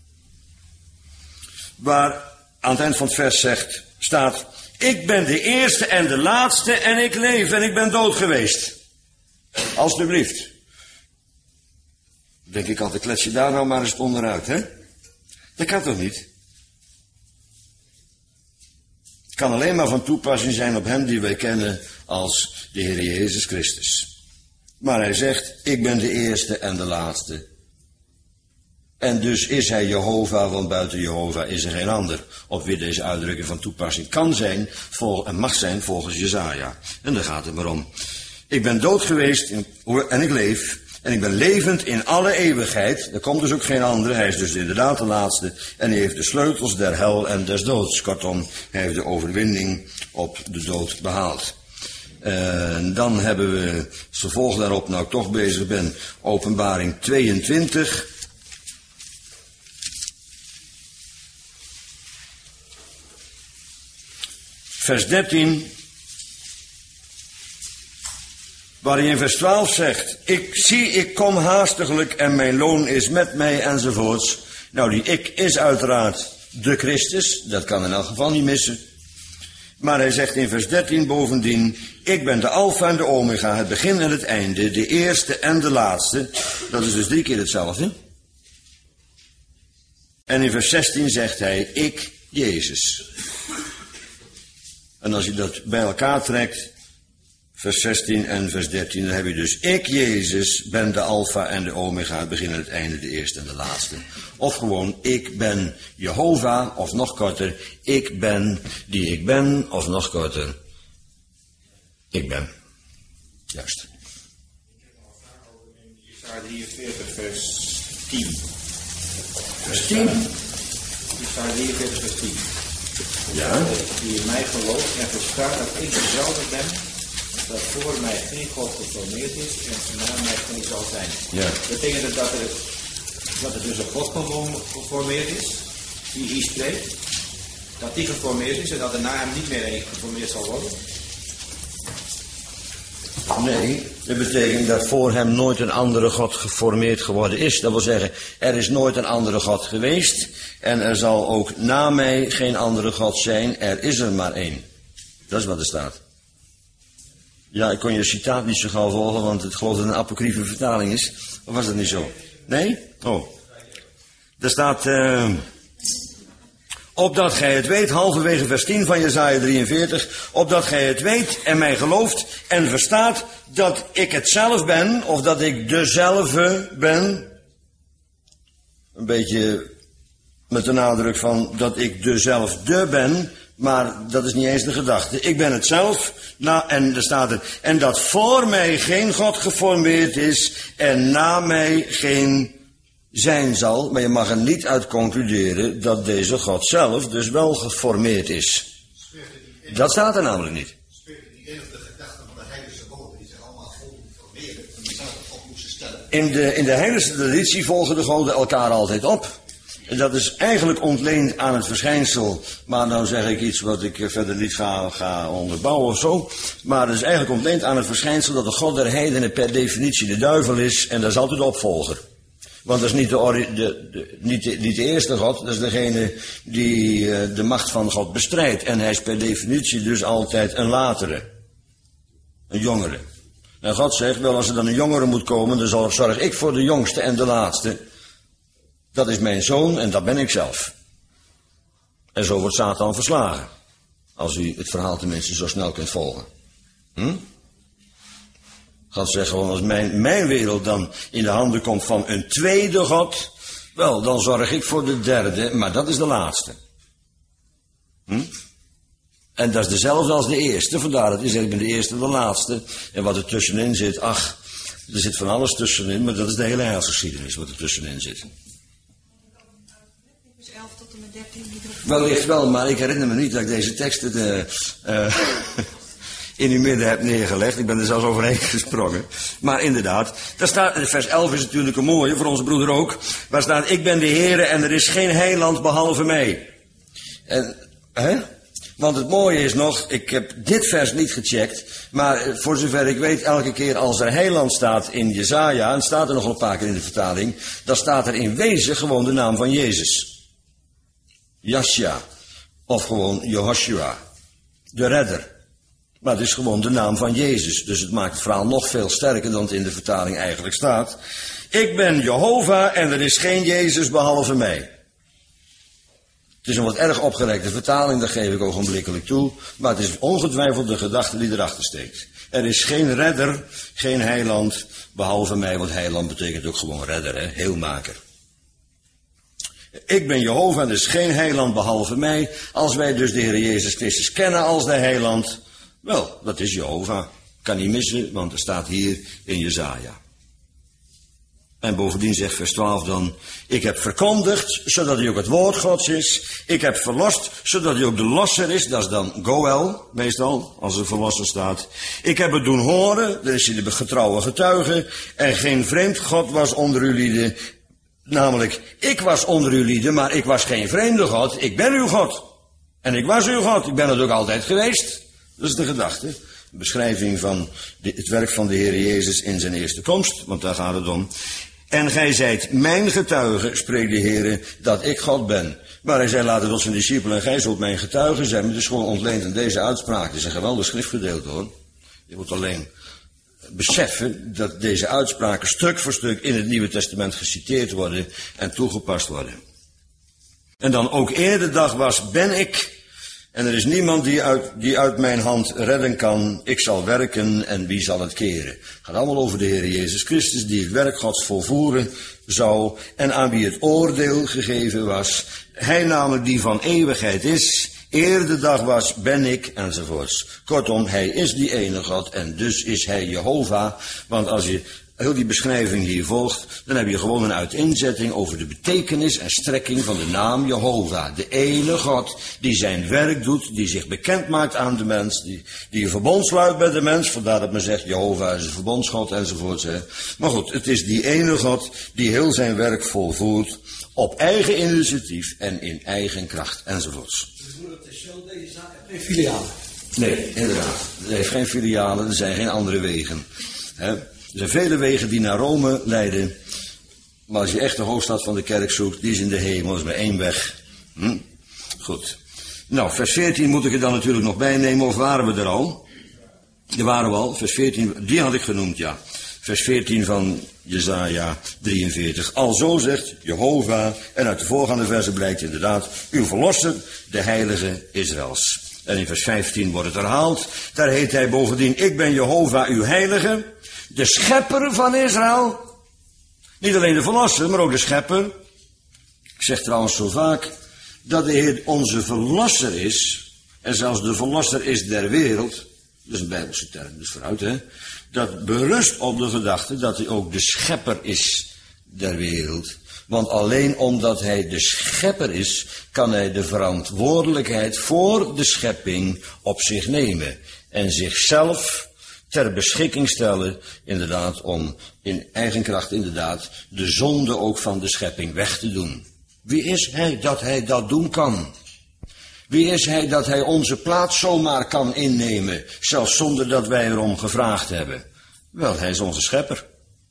waar aan het eind van het vers zegt, staat, ik ben de eerste en de laatste en ik leef en ik ben dood geweest. Alsjeblieft. Denk ik altijd, klets je daar nou maar eens onderuit, hè? Dat kan toch niet? Het kan alleen maar van toepassing zijn op hem die wij kennen als de Heer Jezus Christus. Maar hij zegt, ik ben de eerste en de laatste. En dus is hij Jehovah, want buiten Jehovah is er geen ander op wie deze uitdrukking van toepassing kan zijn en mag zijn volgens Jesaja. En daar gaat het maar om. Ik ben dood geweest en ik leef. En ik ben levend in alle eeuwigheid. Er komt dus ook geen andere. Hij is dus inderdaad de laatste. En hij heeft de sleutels der hel en des doods. Kortom, hij heeft de overwinning op de dood behaald. En dan hebben we, als vervolg daarop, nou ik toch bezig ben, Openbaring tweeëntwintig. Vers dertien. Waar hij in vers twaalf zegt, ik zie, ik kom haastiglijk en mijn loon is met mij enzovoorts. Nou, die ik is uiteraard de Christus, dat kan in elk geval niet missen. Maar hij zegt in vers dertien bovendien, ik ben de Alfa en de Omega, het begin en het einde, de eerste en de laatste. Dat is dus drie keer hetzelfde. En in vers zestien zegt hij, ik, Jezus. En als je dat bij elkaar trekt, vers zestien en vers dertien, dan heb je dus, ik, Jezus, ben de alfa en de omega, het begin en het einde, de eerste en de laatste. Of gewoon, ik ben Jehovah, of nog korter, ik ben die ik ben, of nog korter, ik ben. Juist. Ik heb al een vraag over in Jesaja drieënveertig, vers tien. Vers tien? Jesaja drieënveertig, vers tien. Ja. Die in mij gelooft en verstaat dat ik dezelfde ben, dat voor mij geen God geformeerd is en na mij geen zal zijn. Ja. Betekent het dat er, dat er dus een God geformeerd is, die hier spreekt, dat die geformeerd is en dat er na hem niet meer een geformeerd zal worden? Nee, dat betekent dat voor hem nooit een andere God geformeerd geworden is. Dat wil zeggen, er is nooit een andere God geweest en er zal ook na mij geen andere God zijn. Er is er maar één. Dat is wat er staat. Ja, ik kon je citaat niet zo gauw volgen, want ik geloof dat het een apocryfe vertaling is. Of was dat niet zo? Nee? Oh. Er staat, uh, opdat gij het weet, halverwege vers tien van Jesaja drieënveertig, opdat gij het weet en mij gelooft en verstaat dat ik het zelf ben, of dat ik dezelfde ben. Een beetje met de nadruk van dat ik dezelfde ben, maar dat is niet eens de gedachte. Ik ben het zelf, nou, en er staat er, en dat voor mij geen God geformeerd is en na mij geen zijn zal, maar je mag er niet uit concluderen dat deze God zelf dus wel geformeerd is. Dat staat er namelijk niet. In de, in de heilige traditie volgen de goden elkaar altijd op. En dat is eigenlijk ontleend aan het verschijnsel, maar nou zeg ik iets wat ik verder niet ga, ga onderbouwen of zo. Maar het is eigenlijk ontleend aan het verschijnsel dat de God der heidenen per definitie de duivel is en dat is altijd de opvolger. Want dat is niet de, ori- de, de, niet, de, niet de eerste God, dat is degene die uh, de macht van God bestrijdt. En hij is per definitie dus altijd een latere, een jongere. En God zegt, wel als er dan een jongere moet komen, dan zorg ik voor de jongste en de laatste. Dat is mijn zoon en dat ben ik zelf. En zo wordt Satan verslagen. Als u het verhaal tenminste zo snel kunt volgen. Hm? God zegt gewoon, als mijn, mijn wereld dan in de handen komt van een tweede God, wel, dan zorg ik voor de derde, maar dat is de laatste. Hm? En dat is dezelfde als de eerste, vandaar dat is ik ben de eerste en de laatste. En wat er tussenin zit, ach, er zit van alles tussenin, maar dat is de hele heilsgeschiedenis wat er tussenin zit. elf tot en met dertien. Wellicht wel, maar ik herinner me niet dat ik deze teksten de, uh, in uw midden heb neergelegd. Ik ben er zelfs overheen gesprongen. Maar inderdaad, daar staat, vers elf is natuurlijk een mooie, voor onze broeder ook. Waar staat, ik ben de Heere en er is geen heiland behalve mij. En, hè? Want het mooie is nog, ik heb dit vers niet gecheckt, maar voor zover ik weet, elke keer als er heiland staat in Jesaja, en staat er nog een paar keer in de vertaling, dan staat er in wezen gewoon de naam van Jezus. Yashua, of gewoon Jehoshua, de redder. Maar het is gewoon de naam van Jezus, dus het maakt het verhaal nog veel sterker dan het in de vertaling eigenlijk staat. Ik ben Jehovah en er is geen Jezus behalve mij. Het is een wat erg opgerekte vertaling, dat geef ik ogenblikkelijk toe. Maar het is ongetwijfeld de gedachte die erachter steekt. Er is geen redder, geen heiland, behalve mij. Want heiland betekent ook gewoon redder, hè? Heelmaker. Ik ben Jehovah en er is geen heiland behalve mij. Als wij dus de Heer Jezus Christus kennen als de heiland, wel, dat is Jehovah. Kan niet missen, want er staat hier in Jesaja. En bovendien zegt vers twaalf dan, ik heb verkondigd, zodat hij ook het woord Gods is. Ik heb verlost, zodat hij ook de losser is. Dat is dan Goel, meestal, als er verlosser staat. Ik heb het doen horen, daar is hij de getrouwe getuige. En geen vreemd God was onder uw lieden. Namelijk, ik was onder uw lieden, maar ik was geen vreemde God. Ik ben uw God. En ik was uw God. Ik ben het ook altijd geweest. Dat is de gedachte. Een beschrijving van de, het werk van de Heer Jezus in zijn eerste komst. Want daar gaat het om. En gij zijt mijn getuige, spreekt de Heer, dat ik God ben. Maar hij zei later tot zijn discipelen, en gij zult mijn getuigen zijn. Het is gewoon ontleend aan deze uitspraak. Het is een geweldig schriftgedeelte hoor. Je moet alleen beseffen dat deze uitspraken stuk voor stuk in het Nieuwe Testament geciteerd worden en toegepast worden. En dan ook eerder dag was, ben ik, En er is niemand die uit, die uit mijn hand redden kan. Ik zal werken en wie zal het keren? Het gaat allemaal over de Heer Jezus Christus, die het werk Gods volvoeren zou en aan wie het oordeel gegeven was. Hij namelijk die van eeuwigheid is, eer de dag was, ben ik, enzovoorts. Kortom, hij is die ene God en dus is hij Jehovah. Want als je heel die beschrijving hier volgt, dan heb je gewoon een uiteenzetting over de betekenis en strekking van de naam Jehovah. De ene God die zijn werk doet, die zich bekend maakt aan de mens, die, die een verbond sluit met de mens, vandaar dat men zegt Jehovah is een verbondsgod enzovoort. Hè. Maar goed, het is die ene God die heel zijn werk volvoert op eigen initiatief en in eigen kracht enzovoorts. Het is zo, deze zaak heeft geen filialen. Nee, inderdaad. Er heeft geen filialen, er zijn geen andere wegen. Hè. Er zijn vele wegen die naar Rome leiden. Maar als je echt de hoofdstad van de kerk zoekt, die is in de hemel, is maar één weg. Hm? Goed. Nou, vers veertien moet ik er dan natuurlijk nog bij nemen, of waren we er al? Daar waren we al, vers veertien, die had ik genoemd, ja. Vers veertien van Jesaja drieënveertig. Alzo zegt Jehovah, en uit de voorgaande versen blijkt inderdaad, uw verlosser, de heilige Israëls. En in vers vijftien wordt het herhaald, daar heet hij bovendien, ik ben Jehovah, uw heilige, de schepper van Israël. Niet alleen de verlosser, maar ook de schepper. Ik zeg trouwens zo vaak dat de Heer onze verlosser is. En zelfs de verlosser is der wereld. Dat is een Bijbelse term, dus vooruit hè. Dat berust op de gedachte dat hij ook de schepper is der wereld. Want alleen omdat hij de schepper is, kan hij de verantwoordelijkheid voor de schepping op zich nemen. En zichzelf ter beschikking stellen, inderdaad, om in eigen kracht, inderdaad, de zonde ook van de schepping weg te doen. Wie is hij dat hij dat doen kan? Wie is hij dat hij onze plaats zomaar kan innemen, zelfs zonder dat wij erom gevraagd hebben? Wel, hij is onze schepper.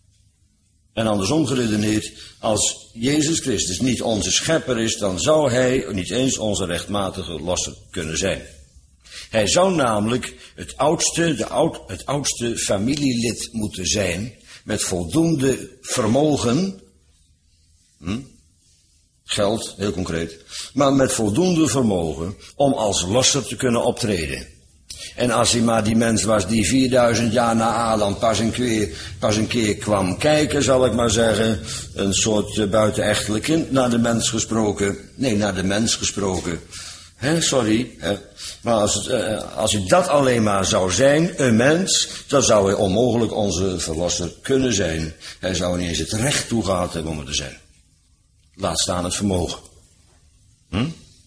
En andersom geredeneerd, als Jezus Christus niet onze schepper is, dan zou hij niet eens onze rechtmatige losser kunnen zijn. Hij zou namelijk het oudste, de oud, het oudste familielid moeten zijn, met voldoende vermogen, hm, geld, heel concreet, maar met voldoende vermogen om als losser te kunnen optreden. En als hij maar die mens was die vierduizend jaar na Adam pas een keer, pas een keer kwam kijken, zal ik maar zeggen, een soort uh, buitenechtelijk kind naar de mens gesproken, nee, naar de mens gesproken. He, sorry, he. Maar als, het, uh, als hij dat alleen maar zou zijn, een mens, dan zou hij onmogelijk onze verlosser kunnen zijn. Hij zou niet eens het recht toe gehad hebben om het te zijn. Laat staan het vermogen. Hm?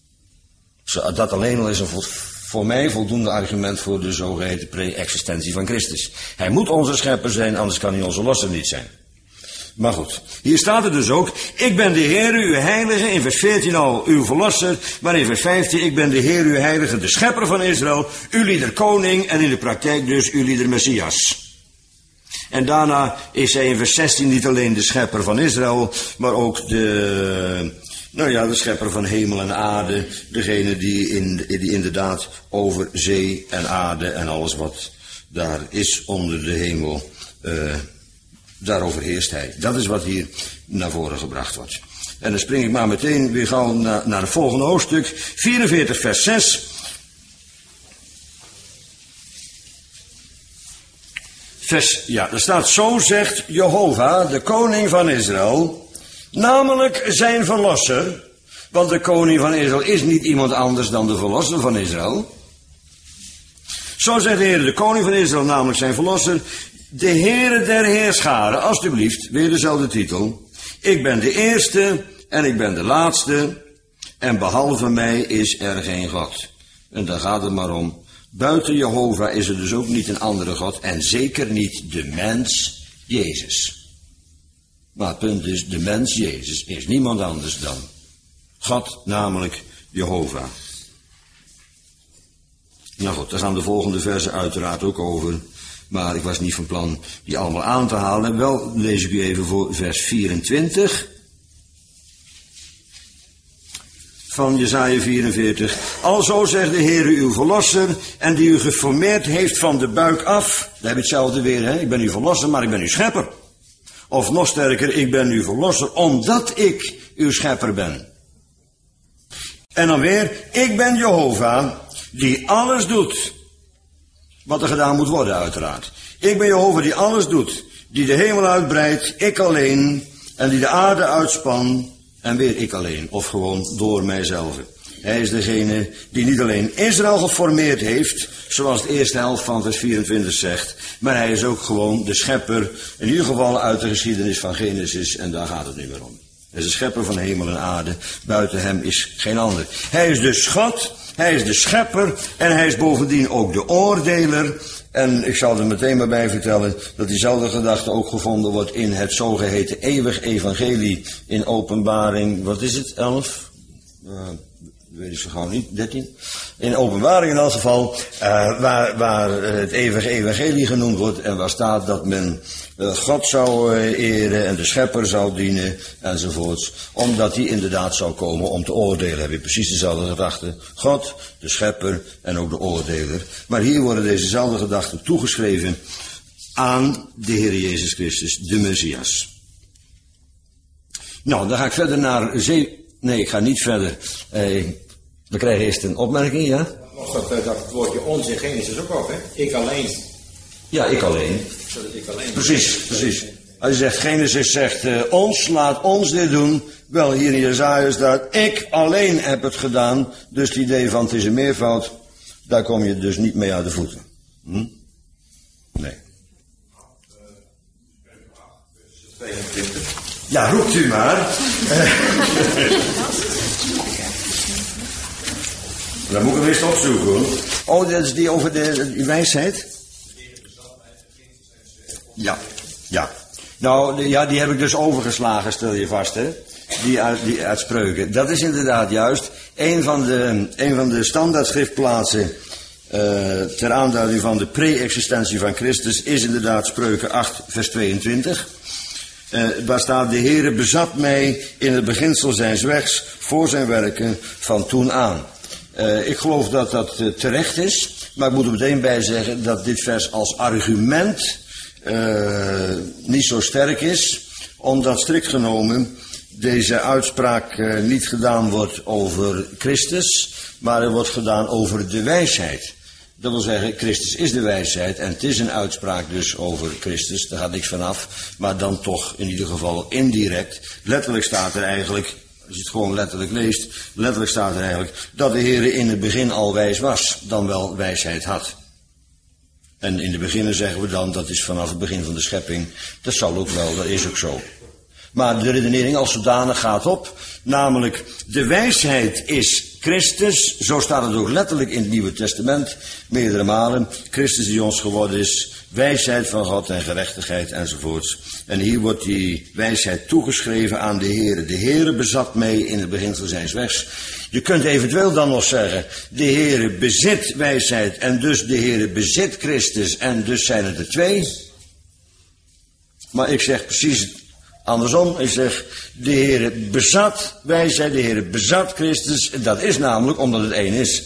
Zo, dat alleen al is een vo voor mij voldoende argument voor de zogeheten pre-existentie van Christus. Hij moet onze schepper zijn, anders kan hij onze losser niet zijn. Maar goed, hier staat er dus ook, ik ben de Heer, uw heilige, in vers veertien al uw verlosser, maar in vers vijftien, ik ben de Heer, uw heilige, de schepper van Israël, uw lieder koning en in de praktijk dus uw lieder Messias. En daarna is hij in vers zestien niet alleen de schepper van Israël, maar ook de, nou ja, de schepper van hemel en aarde, degene die, in, die inderdaad over zee en aarde en alles wat daar is onder de hemel, uh, daarover heerst hij. Dat is wat hier naar voren gebracht wordt. En dan spring ik maar meteen weer gauw naar, naar het volgende hoofdstuk. vierenveertig vers zes. Vers, ja, er staat, zo zegt Jehovah, de koning van Israël, namelijk zijn verlosser. Want de koning van Israël is niet iemand anders dan de verlosser van Israël. Zo zegt de Heer, de koning van Israël, namelijk zijn verlosser, de Heere der Heerscharen, alstublieft, weer dezelfde titel. Ik ben de eerste en ik ben de laatste en behalve mij is er geen God. En daar gaat het maar om. Buiten Jehovah is er dus ook niet een andere God en zeker niet de mens Jezus. Maar het punt is, de mens Jezus is niemand anders dan God, namelijk Jehovah. Nou goed, daar gaan de volgende versen uiteraard ook over. Maar ik was niet van plan die allemaal aan te halen. Wel lees ik u even voor vers vierentwintig. Van Jesaja vierenveertig. Alzo zegt de Heere uw verlosser en die u geformeerd heeft van de buik af. Daar heb je hetzelfde weer, hè. Ik ben uw verlosser, maar ik ben uw schepper. Of nog sterker, ik ben uw verlosser omdat ik uw schepper ben. En dan weer, ik ben Jehovah, die alles doet. Wat er gedaan moet worden, uiteraard. Ik ben Jehovah die alles doet. Die de hemel uitbreidt, ik alleen. En die de aarde uitspan, en weer ik alleen. Of gewoon door mijzelf. Hij is degene die niet alleen Israël geformeerd heeft, zoals de eerste helft van vers vierentwintig zegt. Maar hij is ook gewoon de schepper, in ieder geval uit de geschiedenis van Genesis. En daar gaat het nu meer om. Hij is de schepper van hemel en aarde. Buiten hem is geen ander. Hij is dus God, hij is de schepper en hij is bovendien ook de oordeler. En ik zal er meteen maar bij vertellen dat diezelfde gedachte ook gevonden wordt in het zogeheten eeuwig evangelie in Openbaring, wat is het, elf? Uh, weet ik zo gauw niet, dertien? In Openbaring in elk geval, uh, waar, waar het eeuwige evangelie genoemd wordt en waar staat dat men uh, God zou uh, eren en de schepper zou dienen enzovoorts, omdat die inderdaad zou komen om te oordelen. Heb je precies dezelfde gedachten. God, de schepper en ook de oordeler. Maar hier worden dezezelfde gedachten toegeschreven aan de Heer Jezus Christus, de Messias. Nou, dan ga ik verder naar zee. Nee, ik ga niet verder. Eh, we krijgen eerst een opmerking, ja? Nog dat, dat woordje ons in Genesis ook op, hè? Ik alleen. Ja, ik alleen. Zodat ik alleen. Precies, precies. Als je zegt, Genesis zegt uh, ons, laat ons dit doen. Wel, hier in Jesaja staat, ik alleen heb het gedaan. Dus het idee van het is een meervoud, daar kom je dus niet mee uit de voeten. Hm? Nee. Ja, roept u maar. Dan moet ik hem eens opzoeken, hoor. Oh, dat is die over de, de wijsheid? Ja, ja. Nou, de, ja, die heb ik dus overgeslagen, stel je vast, hè. Die, uit, die uitspreuken. Dat is inderdaad juist een van de, een van de standaard schriftplaatsen uh, ter aanduiding van de pre-existentie van Christus is inderdaad Spreuken acht, vers tweeëntwintig. Uh, waar staat, de Heere bezat mij in het beginsel zijns wegs voor zijn werken van toen aan. Uh, ik geloof dat dat uh, terecht is, maar ik moet er meteen bij zeggen dat dit vers als argument uh, niet zo sterk is, omdat strikt genomen deze uitspraak uh, niet gedaan wordt over Christus, maar er wordt gedaan over de wijsheid. Dat wil zeggen, Christus is de wijsheid en het is een uitspraak dus over Christus, daar gaat niks vanaf, maar dan toch in ieder geval indirect. Letterlijk staat er eigenlijk, als je het gewoon letterlijk leest, letterlijk staat er eigenlijk dat de Heere in het begin al wijs was, dan wel wijsheid had. En in de beginnen zeggen we dan, dat is vanaf het begin van de schepping, dat zal ook wel, dat is ook zo. Maar de redenering als zodanig gaat op, namelijk de wijsheid is Christus, zo staat het ook letterlijk in het Nieuwe Testament, meerdere malen. Christus die ons geworden is, wijsheid van God en gerechtigheid enzovoorts. En hier wordt die wijsheid toegeschreven aan de Heere. De Heere bezat mij in het beginsel zijns wegs. Je kunt eventueel dan nog zeggen, de Heere bezit wijsheid en dus de Heere bezit Christus en dus zijn het er twee. Maar ik zeg precies andersom, ik zeg, de Heere bezat wijsheid, de Heere bezat Christus. Dat is namelijk omdat het één is.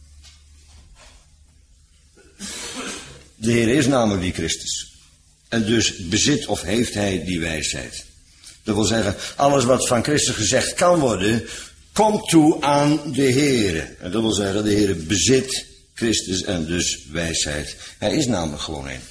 De Heere is namelijk die Christus. En dus bezit of heeft hij die wijsheid. Dat wil zeggen, alles wat van Christus gezegd kan worden, komt toe aan de Heere. En dat wil zeggen, de Heere bezit Christus en dus wijsheid. Hij is namelijk gewoon één.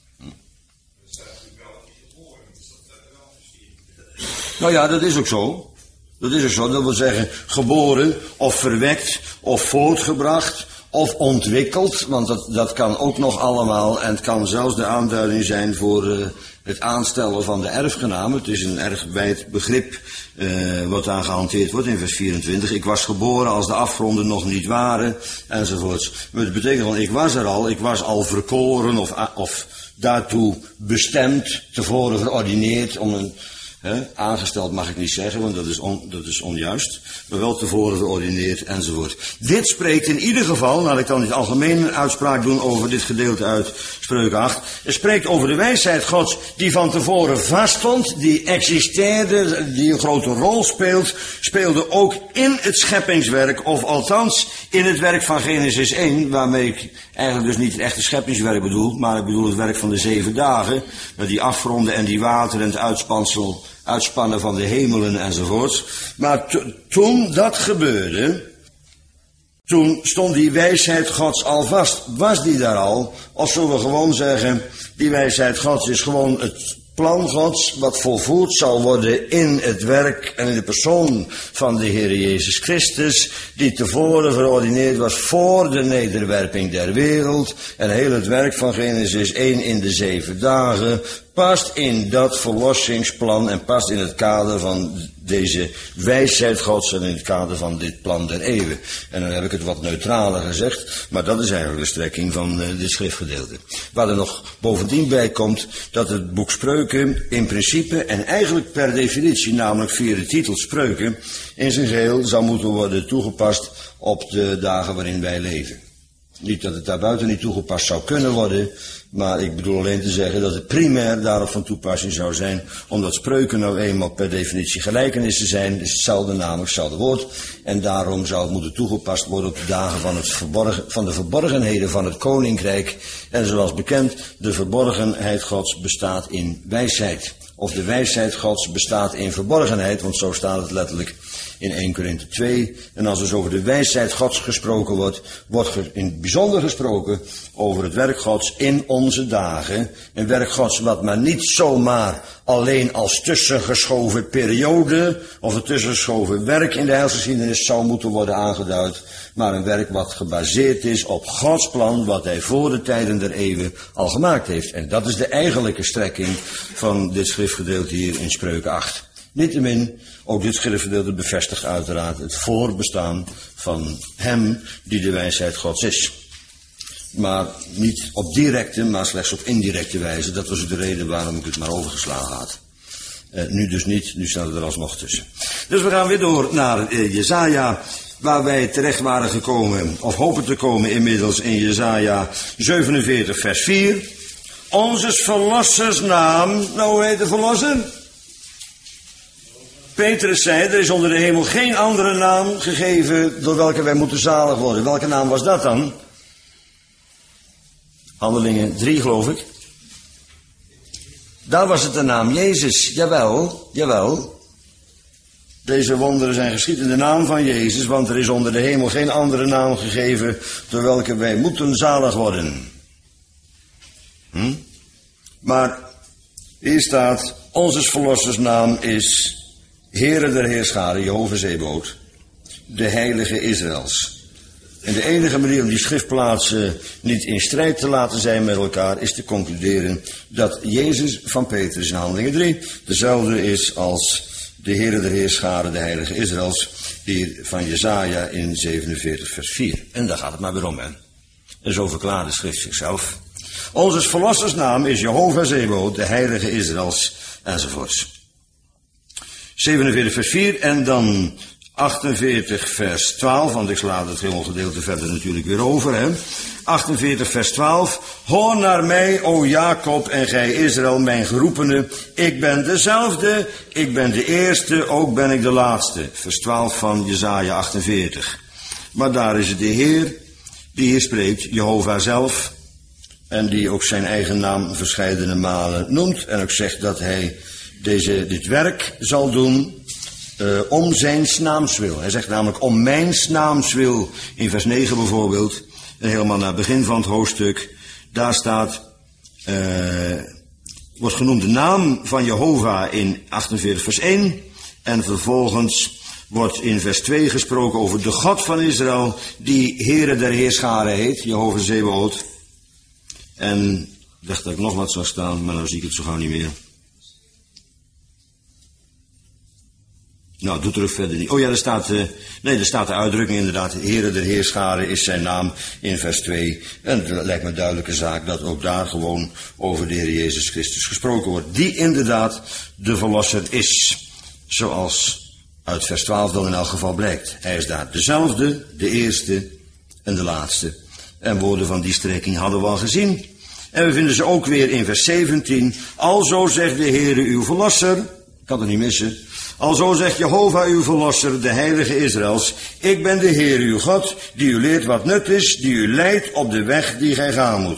Nou ja, dat is ook zo. Dat is ook zo. Dat wil zeggen, geboren of verwekt of voortgebracht of ontwikkeld. Want dat, dat kan ook nog allemaal. En het kan zelfs de aanduiding zijn voor uh, het aanstellen van de erfgenaam. Het is een erg wijd begrip uh, wat aan gehanteerd wordt in vers vierentwintig. Ik was geboren als de afgronden nog niet waren. Enzovoorts. Maar het betekent van, ik was er al. Ik was al verkoren of, of daartoe bestemd. Tevoren verordineerd om een... He, aangesteld mag ik niet zeggen, want dat is, on, dat is onjuist. Maar wel tevoren verordineerd enzovoort. Dit spreekt in ieder geval, laat ik dan niet algemeen een uitspraak doen over dit gedeelte uit Spreuken acht. Het spreekt over de wijsheid Gods die van tevoren vaststond, die existeerde, die een grote rol speelt, speelde ook in het scheppingswerk, of althans in het werk van Genesis één, waarmee ik eigenlijk dus niet het echte scheppingswerk bedoel, maar ik bedoel het werk van de zeven dagen, met die afgronden en die water en het uitspansel, uitspannen van de hemelen enzovoorts. Maar to, toen dat gebeurde, Toen stond die wijsheid Gods al vast. Was die daar al? Of zullen we gewoon zeggen, die wijsheid Gods is gewoon het plan Gods, wat volvoerd zal worden in het werk en in de persoon van de Heer Jezus Christus, die tevoren verordineerd was voor de nederwerping der wereld. En heel het werk van Genesis één in de zeven dagen past in dat verlossingsplan en past in het kader van deze wijsheid Gods en in het kader van dit plan der eeuwen. En dan heb ik het wat neutraler gezegd, maar dat is eigenlijk de strekking van uh, dit schriftgedeelte. Waar er nog bovendien bij komt dat het boek Spreuken in principe en eigenlijk per definitie, namelijk via de titel Spreuken, in zijn geheel zou moeten worden toegepast op de dagen waarin wij leven. Niet dat het daarbuiten niet toegepast zou kunnen worden, maar ik bedoel alleen te zeggen dat het primair daarop van toepassing zou zijn, omdat spreuken nou eenmaal per definitie gelijkenissen zijn, is hetzelfde namelijk, hetzelfde woord, en daarom zou het moeten toegepast worden op de dagen van, het verborgen, van de verborgenheden van het koninkrijk. En zoals bekend, de verborgenheid Gods bestaat in wijsheid. Of de wijsheid Gods bestaat in verborgenheid, want zo staat het letterlijk in eerste Korinthe twee. En als dus over de wijsheid Gods gesproken wordt, wordt er in het bijzonder gesproken over het werk Gods in onze dagen. Een werk Gods wat maar niet zomaar alleen als tussengeschoven periode of een tussengeschoven werk in de heilsgeschiedenis zou moeten worden aangeduid, maar een werk wat gebaseerd is op Gods plan, wat hij voor de tijden der eeuwen al gemaakt heeft. En dat is de eigenlijke strekking van dit schriftgedeelte hier in Spreuken acht. Niettemin, ook dit schriftgedeelte bevestigt uiteraard het voorbestaan van hem die de wijsheid Gods is. Maar niet op directe, maar slechts op indirecte wijze. Dat was de reden waarom ik het maar overgeslagen had. Uh, nu dus niet, nu staat het er alsnog tussen. Dus we gaan weer door naar uh, Jesaja, waar wij terecht waren gekomen, of hopen te komen inmiddels in Jesaja zevenenveertig vers vier. Onzes verlossers naam, nou hoe heet de verlosser? Petrus zei, er is onder de hemel geen andere naam gegeven door welke wij moeten zalig worden. Welke naam was dat dan? Handelingen drie, geloof ik. Daar was het de naam Jezus. Jawel, jawel. Deze wonderen zijn geschied in de naam van Jezus, want er is onder de hemel geen andere naam gegeven door welke wij moeten zalig worden. Hm? Maar hier staat, onze verlossers naam is Heere der Heerscharen, Jehovah Zebaoth, de Heilige Israëls. En de enige manier om die schriftplaatsen niet in strijd te laten zijn met elkaar is te concluderen dat Jezus van Petrus in Handelingen drie dezelfde is als de Heere der Heerscharen, de Heilige Israëls, hier van Jesaja in zevenenveertig vers vier. En daar gaat het maar weer om, hè. En zo verklaart de schrift zichzelf. Onze verlossersnaam is Jehovah Zebaoth, de Heilige Israëls, enzovoorts. zevenenveertig vers vier en dan achtenveertig vers twaalf, want ik sla het hele gedeelte verder natuurlijk weer over, hè. achtenveertig vers twaalf. Hoor naar mij, o Jacob en gij Israël, mijn geroepene. Ik ben dezelfde, ik ben de eerste, ook ben ik de laatste. Vers twaalf van Jesaja achtenveertig. Maar daar is het de Heer die hier spreekt, Jehovah zelf, en die ook zijn eigen naam verscheidene malen noemt en ook zegt dat hij deze, dit werk zal doen uh, om zijn naams wil. Hij zegt namelijk om mijn naams wil, in vers negen bijvoorbeeld, en helemaal naar het begin van het hoofdstuk, daar staat, uh, wordt genoemd de naam van Jehovah in achtenveertig vers één, en vervolgens wordt in vers twee gesproken over de God van Israël, die Heere der Heerscharen heet, Jehovah Zebaoth. En ik dacht dat ik nog wat zou staan, maar nou zie ik het zo gauw niet meer. Nou, doe terug verder niet. Oh ja, er staat, uh, nee, er staat de uitdrukking inderdaad, Heere der Heerscharen is zijn naam in vers twee. En het lijkt me een duidelijke zaak dat ook daar gewoon over de Heer Jezus Christus gesproken wordt. Die inderdaad de verlosser is. Zoals uit vers twaalf dan in elk geval blijkt. Hij is daar dezelfde, de eerste en de laatste. En woorden van die strekking hadden we al gezien. En we vinden ze ook weer in vers zeventien. Alzo zegt de Heere uw verlosser. Ik kan het niet missen. Alzo zegt Jehovah uw verlosser, de Heilige Israëls. Ik ben de Heer uw God, die u leert wat nut is, die u leidt op de weg die gij gaan moet.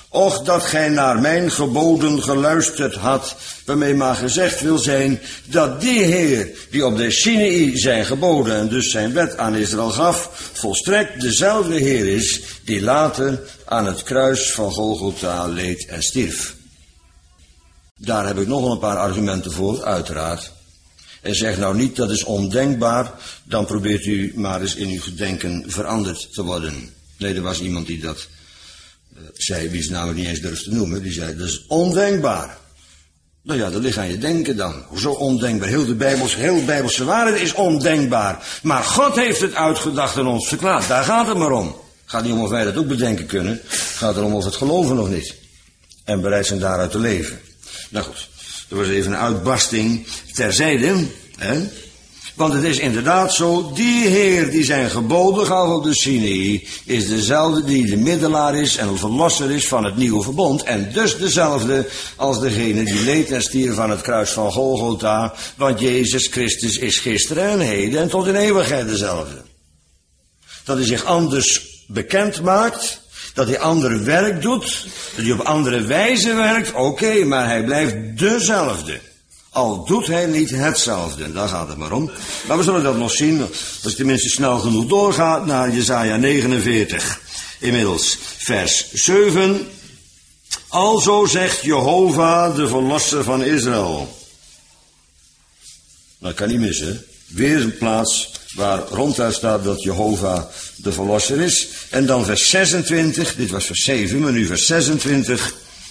Och, dat gij naar mijn geboden geluisterd had, waarmee maar gezegd wil zijn dat die Heer die op de Sinaï zijn geboden en dus zijn wet aan Israël gaf, volstrekt dezelfde Heer is die later aan het kruis van Golgotha leed en stierf. Daar heb ik nog wel een paar argumenten voor, uiteraard. En zeg nou niet dat is ondenkbaar, dan probeert u maar eens in uw gedenken veranderd te worden. Nee, er was iemand die dat uh, zei, wie ze namelijk niet eens durft te noemen, die zei dat is ondenkbaar. Nou ja, dat ligt aan je denken dan. Hoezo ondenkbaar? Heel de Bijbelse, heel de Bijbelse waarheid is ondenkbaar. Maar God heeft het uitgedacht en ons verklaard. Daar gaat het maar om. Het gaat niet om of wij dat ook bedenken kunnen. Het gaat erom of we het geloven nog niet. En bereid zijn daaruit te leven. Nou goed, er was even een uitbarsting terzijde. Hè? Want het is inderdaad zo, die Heer die zijn geboden gaf op de Sinaï, is dezelfde die de middelaar is en een verlosser is van het nieuwe verbond. En dus dezelfde als degene die leed en stierf aan het kruis van Golgotha. Want Jezus Christus is gisteren en heden en tot in eeuwigheid dezelfde. Dat hij zich anders bekend maakt, dat hij ander werk doet, dat hij op andere wijze werkt, oké, okay, maar hij blijft dezelfde. Al doet hij niet hetzelfde, daar gaat het maar om. Maar we zullen dat nog zien, als ik tenminste snel genoeg doorgaat naar Jesaja negenenveertig. Inmiddels vers zeven. Alzo zegt Jehovah, de verlosser van Israël. Dat kan niet missen. Weer een plaats waar ronduit staat dat Jehovah de verlosser is. En dan vers zesentwintig, dit was vers zeven, maar nu vers zesentwintig.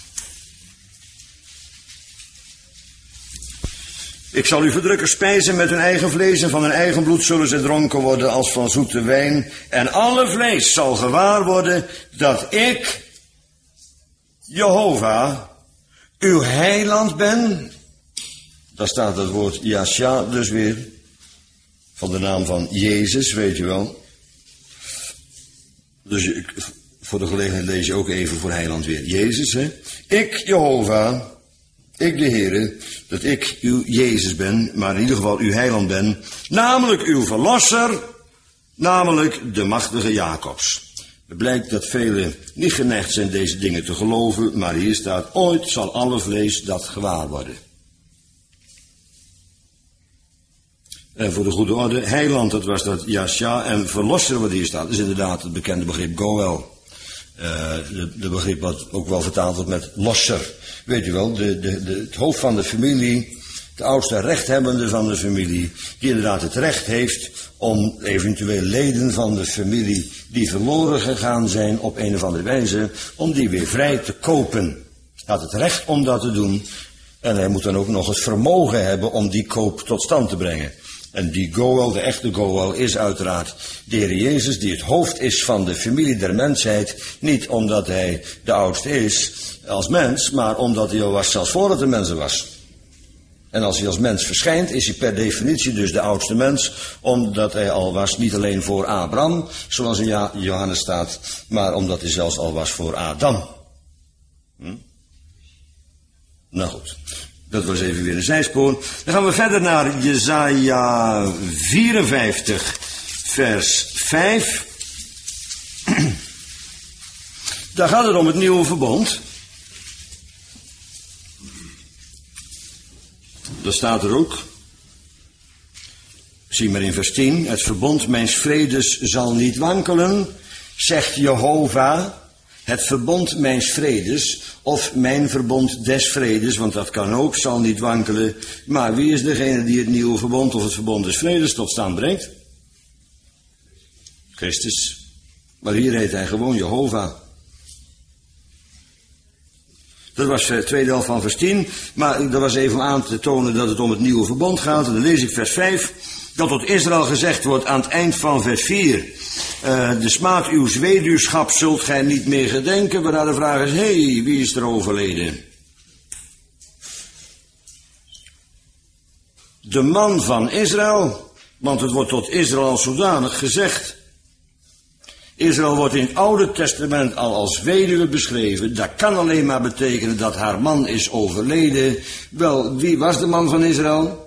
Ik zal u verdrukken spijzen met hun eigen vlees en van hun eigen bloed zullen ze dronken worden als van zoete wijn. En alle vlees zal gewaar worden dat ik, Jehovah, uw heiland ben. Daar staat het woord Yahsha dus weer, van de naam van Jezus, weet u wel. Dus ik, voor de gelegenheid lees je ook even voor heiland weer Jezus, hè. Ik, Jehovah, ik de Heere, dat ik uw Jezus ben, maar in ieder geval uw heiland ben, namelijk uw verlosser, namelijk de machtige Jacobs. Het blijkt dat velen niet geneigd zijn deze dingen te geloven, maar hier staat, ooit zal alle vlees dat gewaar worden. En voor de goede orde, heiland, dat was dat Yahsha, en verlosser wat hier staat, is inderdaad het bekende begrip Goel. Uh, de, de begrip wat ook wel vertaald wordt met losser. Weet u wel, de, de, de, het hoofd van de familie, de oudste rechthebbende van de familie, die inderdaad het recht heeft om eventueel leden van de familie die verloren gegaan zijn op een of andere wijze, om die weer vrij te kopen. Hij had het recht om dat te doen en hij moet dan ook nog het vermogen hebben om die koop tot stand te brengen. En die Goel, de echte Goel, is uiteraard de Heer Jezus, die het hoofd is van de familie der mensheid. Niet omdat hij de oudste is als mens, maar omdat hij al was zelfs voordat hij mens was. En als hij als mens verschijnt, is hij per definitie dus de oudste mens, omdat hij al was niet alleen voor Abraham, zoals in Johannes staat, maar omdat hij zelfs al was voor Adam. Hm? Nou goed. Dat was even weer een zijspoor. Dan gaan we verder naar Jesaja vierenvijftig, vers vijf. Daar gaat het om het nieuwe verbond. Dat staat er ook. Zie maar in vers tien. Het verbond mijns vredes zal niet wankelen, zegt Jehovah. Het verbond mijns vredes, of mijn verbond des vredes, want dat kan ook, zal niet wankelen. Maar wie is degene die het nieuwe verbond of het verbond des vredes tot stand brengt? Christus. Maar hier heet hij gewoon Jehovah. Dat was de tweede helft van vers tien, maar dat was even om aan te tonen dat het om het nieuwe verbond gaat. En dan lees ik vers vijf, dat tot Israël gezegd wordt aan het eind van vers vier... Uh, de smaad uw weduwschap zult gij niet meer gedenken, waarna de vraag is, hé, hey, wie is er overleden? De man van Israël, want het wordt tot Israël als zodanig gezegd. Israël wordt in het Oude Testament al als weduwe beschreven. Dat kan alleen maar betekenen dat haar man is overleden. Wel, wie was de man van Israël?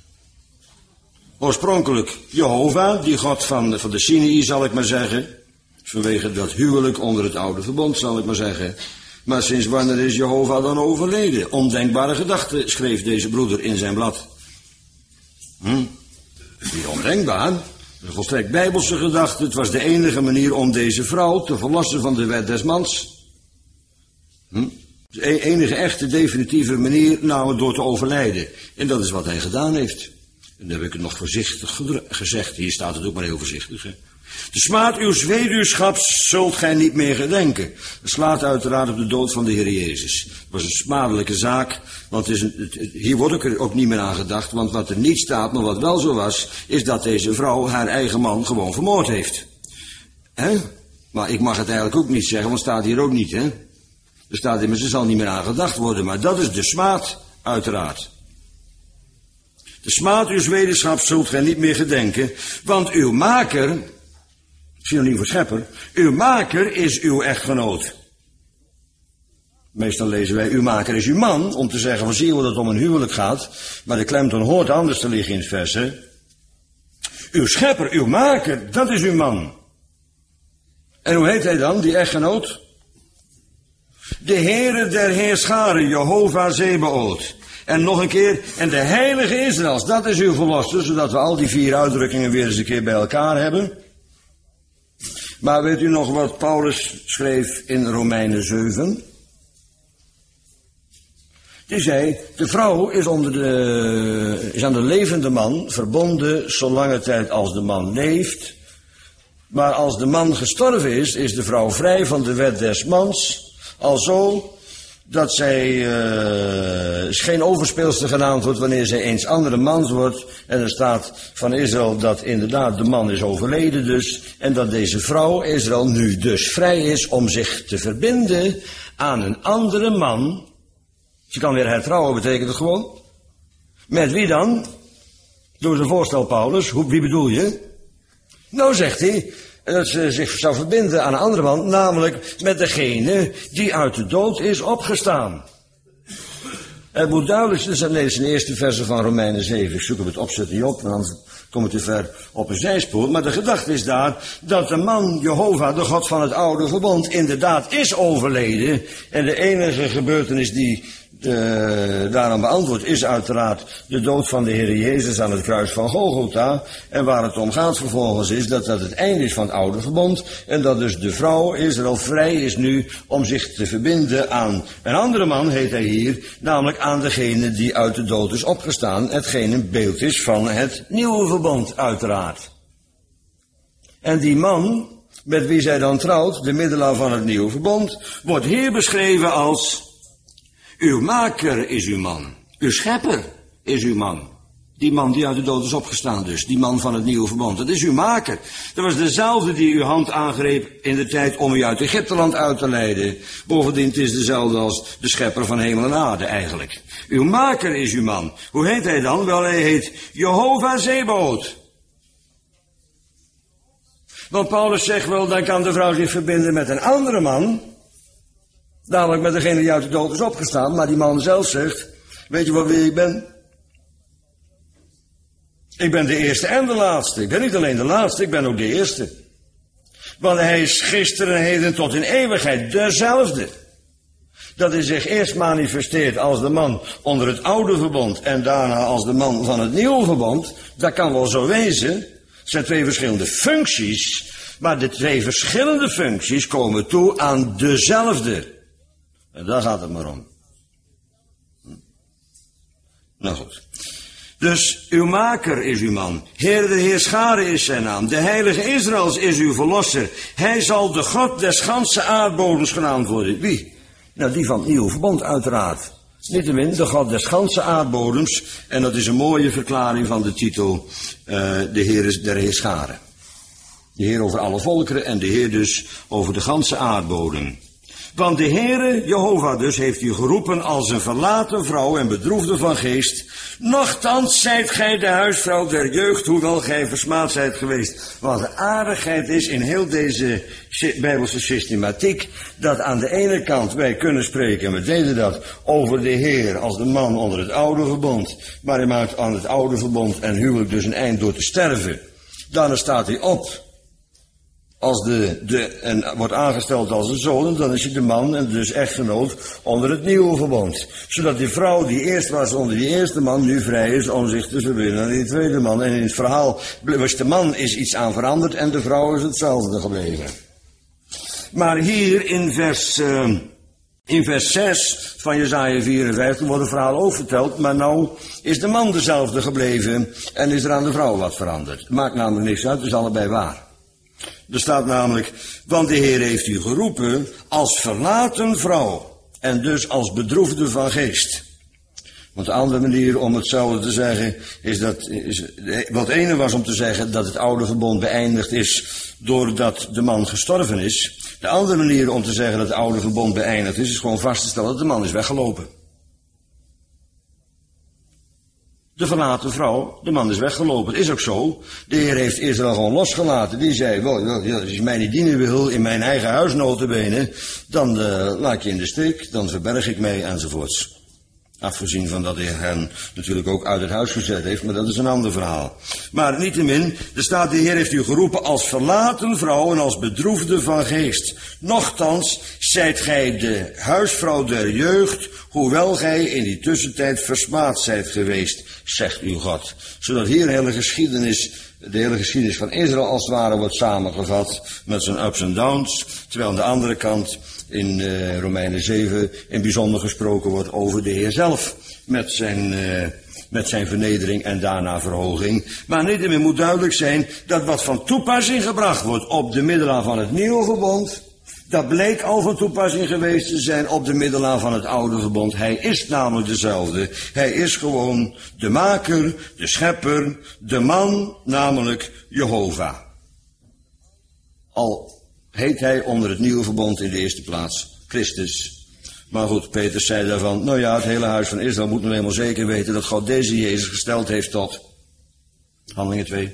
Oorspronkelijk Jehovah, die God van, van de Sinaï, zal ik maar zeggen. Vanwege dat huwelijk onder het oude verbond, zal ik maar zeggen. Maar sinds wanneer is Jehovah dan overleden? Ondenkbare gedachte, schreef deze broeder in zijn blad. Hm? Niet ondenkbaar. Een volstrekt bijbelse gedachte. Het was de enige manier om deze vrouw te verlossen van de wet des mans. Hm? De enige echte definitieve manier, nou, door te overlijden. En dat is wat hij gedaan heeft. En dan heb ik het nog voorzichtig gezegd. Hier staat het ook maar heel voorzichtig, hè. De smaad uw weduwschaps zult gij niet meer gedenken. Het slaat uiteraard op de dood van de Heer Jezus. Het was een smadelijke zaak, want het is een, het, het, hier wordt er ook niet meer aan gedacht. Want wat er niet staat, maar wat wel zo was, is dat deze vrouw haar eigen man gewoon vermoord heeft. Hè? Maar ik mag het eigenlijk ook niet zeggen, want het staat hier ook niet, hè. Er staat immers, er zal niet meer aan gedacht worden, maar dat is de smaad, uiteraard. De smaad uw weduwschap zult gij niet meer gedenken, want uw maker, synoniem voor schepper, uw maker is uw echtgenoot. Meestal lezen wij, uw maker is uw man, om te zeggen, van zie je hoe dat om een huwelijk gaat, maar de klemtoon hoort anders te liggen in het vers, hè. Uw schepper, uw maker, dat is uw man. En hoe heet hij dan, die echtgenoot? De Heere der Heerscharen, Jehovah Zebaoth. En nog een keer, en de heilige Israëls, dat is uw verlosser, zodat we al die vier uitdrukkingen weer eens een keer bij elkaar hebben. Maar weet u nog wat Paulus schreef in Romeinen zeven? Die zei, de vrouw is, onder de, is aan de levende man verbonden zolange tijd als de man leeft. Maar als de man gestorven is, is de vrouw vrij van de wet des mans, alzo dat zij uh, geen overspeelster genaamd wordt wanneer zij eens andere mans wordt. En er staat van Israël dat inderdaad de man is overleden dus. En dat deze vrouw Israël nu dus vrij is om zich te verbinden aan een andere man. Ze kan weer hertrouwen, betekent het gewoon. Met wie dan? Door zijn voorstel Paulus. Hoe, wie bedoel je? Nou zegt hij dat ze zich zou verbinden aan een andere man, namelijk met degene die uit de dood is opgestaan. Het moet duidelijk zijn, dat is in de eerste verse van Romeinen zeven. Ik zoek hem het opzet niet op, want anders kom ik te ver op een zijspoor. Maar de gedachte is daar dat de man Jehovah, de God van het oude verbond, inderdaad is overleden. En de enige gebeurtenis die uh, daaraan beantwoord is uiteraard de dood van de Heer Jezus aan het kruis van Golgotha. En waar het om gaat vervolgens is dat dat het einde is van het oude verbond. En dat dus de vrouw Israël vrij is nu om zich te verbinden aan een andere man, heet hij hier, namelijk aan degene die uit de dood is opgestaan. Hetgeen een beeld is van het nieuwe verbond uiteraard. En die man, met wie zij dan trouwt, de middelaar van het nieuwe verbond, wordt hier beschreven als: uw maker is uw man, uw schepper is uw man. Die man die uit de dood is opgestaan dus, die man van het nieuwe verbond, dat is uw maker. Dat was dezelfde die uw hand aangreep in de tijd om u uit Egypteland uit te leiden. Bovendien, het is dezelfde als de schepper van hemel en aarde eigenlijk. Uw maker is uw man. Hoe heet hij dan? Wel, hij heet Jehovah Zebaoth. Want Paulus zegt wel, dan kan de vrouw zich verbinden met een andere man, namelijk met degene die uit de dood is opgestaan, maar die man zelf zegt, weet je wat wie ik ben? Ik ben de eerste en de laatste. Ik ben niet alleen de laatste, ik ben ook de eerste. Want hij is gisteren en heden tot in eeuwigheid dezelfde. Dat hij zich eerst manifesteert als de man onder het oude verbond en daarna als de man van het nieuwe verbond, dat kan wel zo wezen. Het zijn twee verschillende functies, maar de twee verschillende functies komen toe aan dezelfde. En daar gaat het maar om. Nou goed. Dus uw maker is uw man. Heer de Heerscharen is zijn naam. De heilige Israëls is uw verlosser. Hij zal de God des ganse aardbodems genaamd worden. Wie? Nou, die van het nieuwe verbond uiteraard. Niettemin de God des ganse aardbodems. En dat is een mooie verklaring van de titel uh, de Heer der Heerscharen. De Heer over alle volkeren en de Heer dus over de ganse aardbodem. Want de Heere, Jehovah dus, heeft u geroepen als een verlaten vrouw en bedroefde van geest. Nochtans zijt gij de huisvrouw der jeugd, hoewel gij versmaad zijt geweest. Wat de aardigheid is in heel deze Bijbelse systematiek, dat aan de ene kant wij kunnen spreken, en we deden dat, over de Heer als de man onder het oude verbond. Maar hij maakt aan het oude verbond en huwelijk dus een eind door te sterven. Daarna staat hij op als de, de, en wordt aangesteld als een zoon, dan is hij de man en dus echtgenoot onder het nieuwe verbond. Zodat die vrouw die eerst was onder die eerste man nu vrij is om zich te verbinden aan die tweede man. En in het verhaal was de man is iets aan veranderd en de vrouw is hetzelfde gebleven. Maar hier in vers, uh, in vers zes van Jesaja vierenvijftig wordt het verhaal ook verteld, maar nou is de man dezelfde gebleven en is er aan de vrouw wat veranderd. Het maakt namelijk niks uit, het is allebei waar. Er staat namelijk, want de Heer heeft u geroepen als verlaten vrouw en dus als bedroefde van geest. Want de andere manier om hetzelfde te zeggen is dat, is, wat het ene was om te zeggen dat het oude verbond beëindigd is doordat de man gestorven is. De andere manier om te zeggen dat het oude verbond beëindigd is, is gewoon vast te stellen dat de man is weggelopen. De verlaten vrouw, de man is weggelopen. Het is ook zo. De Heer heeft Israël gewoon losgelaten. Die zei, well, als je mij niet dienen wil in mijn eigen huis notabene, dan uh, laat ik je in de steek, dan verberg ik mij enzovoorts. Afgezien van dat hij hen natuurlijk ook uit het huis gezet heeft, maar dat is een ander verhaal. Maar niettemin, er staat, de Heer heeft u geroepen als verlaten vrouw en als bedroefde van geest. Nochtans zijt gij de huisvrouw der jeugd, hoewel gij in die tussentijd versmaad zijt geweest, zegt uw God. Zodat hier een hele geschiedenis, de hele geschiedenis van Israël als het ware wordt samengevat met zijn ups en downs, terwijl aan de andere kant in uh, Romeinen zeven in bijzonder gesproken wordt over de Heer zelf met zijn, uh, met zijn vernedering en daarna verhoging. Maar niettemin moet duidelijk zijn dat wat van toepassing gebracht wordt op de middelaar van het nieuwe verbond, dat bleek al van toepassing geweest te zijn op de middelaar van het oude verbond. Hij is namelijk dezelfde. Hij is gewoon de maker, de schepper, de man, namelijk Jehovah. Al heet hij onder het nieuwe verbond in de eerste plaats Christus. Maar goed, Petrus zei daarvan, nou ja, het hele huis van Israël moet nu eenmaal zeker weten dat God deze Jezus gesteld heeft tot, Handelingen twee,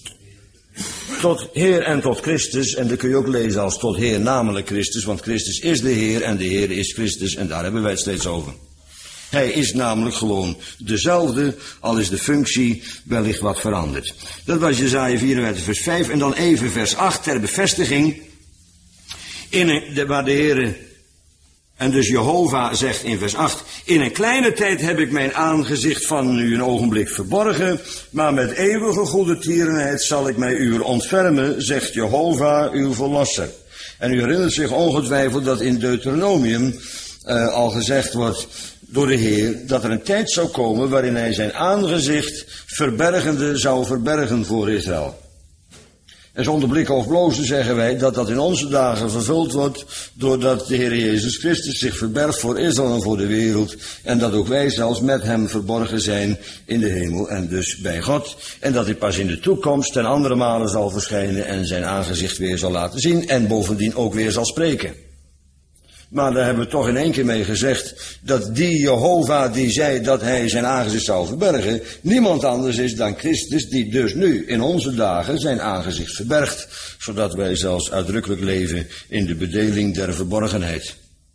tot Heer en tot Christus. En dat kun je ook lezen als tot Heer, namelijk Christus, want Christus is de Heer en de Heer is Christus en daar hebben wij het steeds over. Hij is namelijk gewoon dezelfde, al is de functie wellicht wat veranderd. Dat was Jesaja vierenveertig vers vijf en dan even vers acht ter bevestiging. In een, de, waar de Heer, en dus Jehovah zegt in vers acht, in een kleine tijd heb ik mijn aangezicht van u een ogenblik verborgen, maar met eeuwige goede tierenheid zal ik mij u ontfermen, zegt Jehovah uw verlosser. En u herinnert zich ongetwijfeld dat in Deuteronomium uh, al gezegd wordt door de Heer dat er een tijd zou komen waarin hij zijn aangezicht verbergende zou verbergen voor Israël. En zonder blik of blozen zeggen wij dat dat in onze dagen vervuld wordt doordat de Heer Jezus Christus zich verbergt voor Israël en voor de wereld. En dat ook wij zelfs met hem verborgen zijn in de hemel en dus bij God. En dat hij pas in de toekomst ten andere malen zal verschijnen en zijn aangezicht weer zal laten zien en bovendien ook weer zal spreken. Maar daar hebben we toch in één keer mee gezegd dat die Jehovah die zei dat hij zijn aangezicht zou verbergen, niemand anders is dan Christus die dus nu in onze dagen zijn aangezicht verbergt, zodat wij zelfs uitdrukkelijk leven in de bedeling der verborgenheid.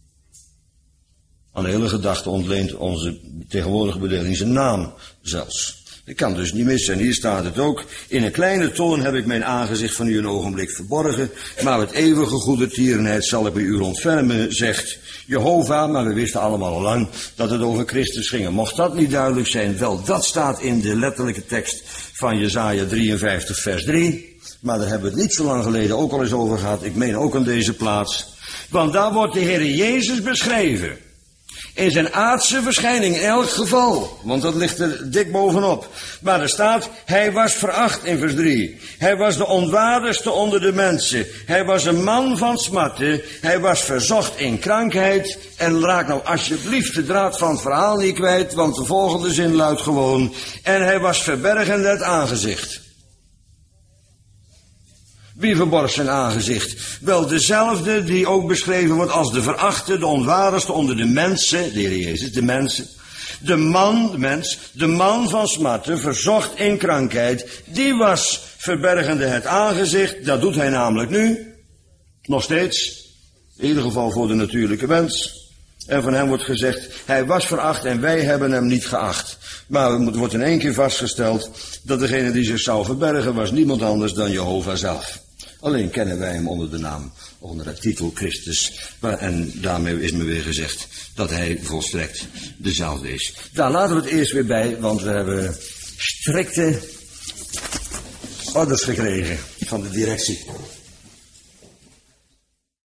Aan de hele gedachte ontleent onze tegenwoordige bedeling zijn naam zelfs. Ik kan dus niet missen. En hier staat het ook. In een kleine toon heb ik mijn aangezicht van u een ogenblik verborgen. Maar met eeuwige goede tierenheid zal ik bij u ontfermen, zegt Jehovah. Maar we wisten allemaal al lang dat het over Christus ging. En mocht dat niet duidelijk zijn, wel, dat staat in de letterlijke tekst van Jesaja drieënvijftig vers drie. Maar daar hebben we het niet zo lang geleden ook al eens over gehad. Ik meen ook aan deze plaats. Want daar wordt de Heer Jezus beschreven. In zijn aardse verschijning in elk geval, want dat ligt er dik bovenop. Maar er staat, hij was veracht in vers drie. Hij was de onwaardigste onder de mensen. Hij was een man van smarten. Hij was verzocht in krankheid. En raak nou alsjeblieft de draad van het verhaal niet kwijt, want de volgende zin luidt gewoon. En hij was verbergend het aangezicht. Wie verborg zijn aangezicht? Wel dezelfde die ook beschreven wordt als de verachte, de onwaardigste onder de mensen, de Heer Jezus, de mensen. De man, de mens, de man van smarten, verzocht in krankheid, die was verbergende het aangezicht, dat doet hij namelijk nu, nog steeds, in ieder geval voor de natuurlijke mens. En van hem wordt gezegd, hij was veracht en wij hebben hem niet geacht. Maar er wordt in één keer vastgesteld dat degene die zich zou verbergen was niemand anders dan Jehovah zelf. Alleen kennen wij hem onder de naam, onder de titel Christus. Maar, en daarmee is me weer gezegd dat hij volstrekt dezelfde is. Daar laten we het eerst weer bij, want we hebben strikte orders gekregen van de directie.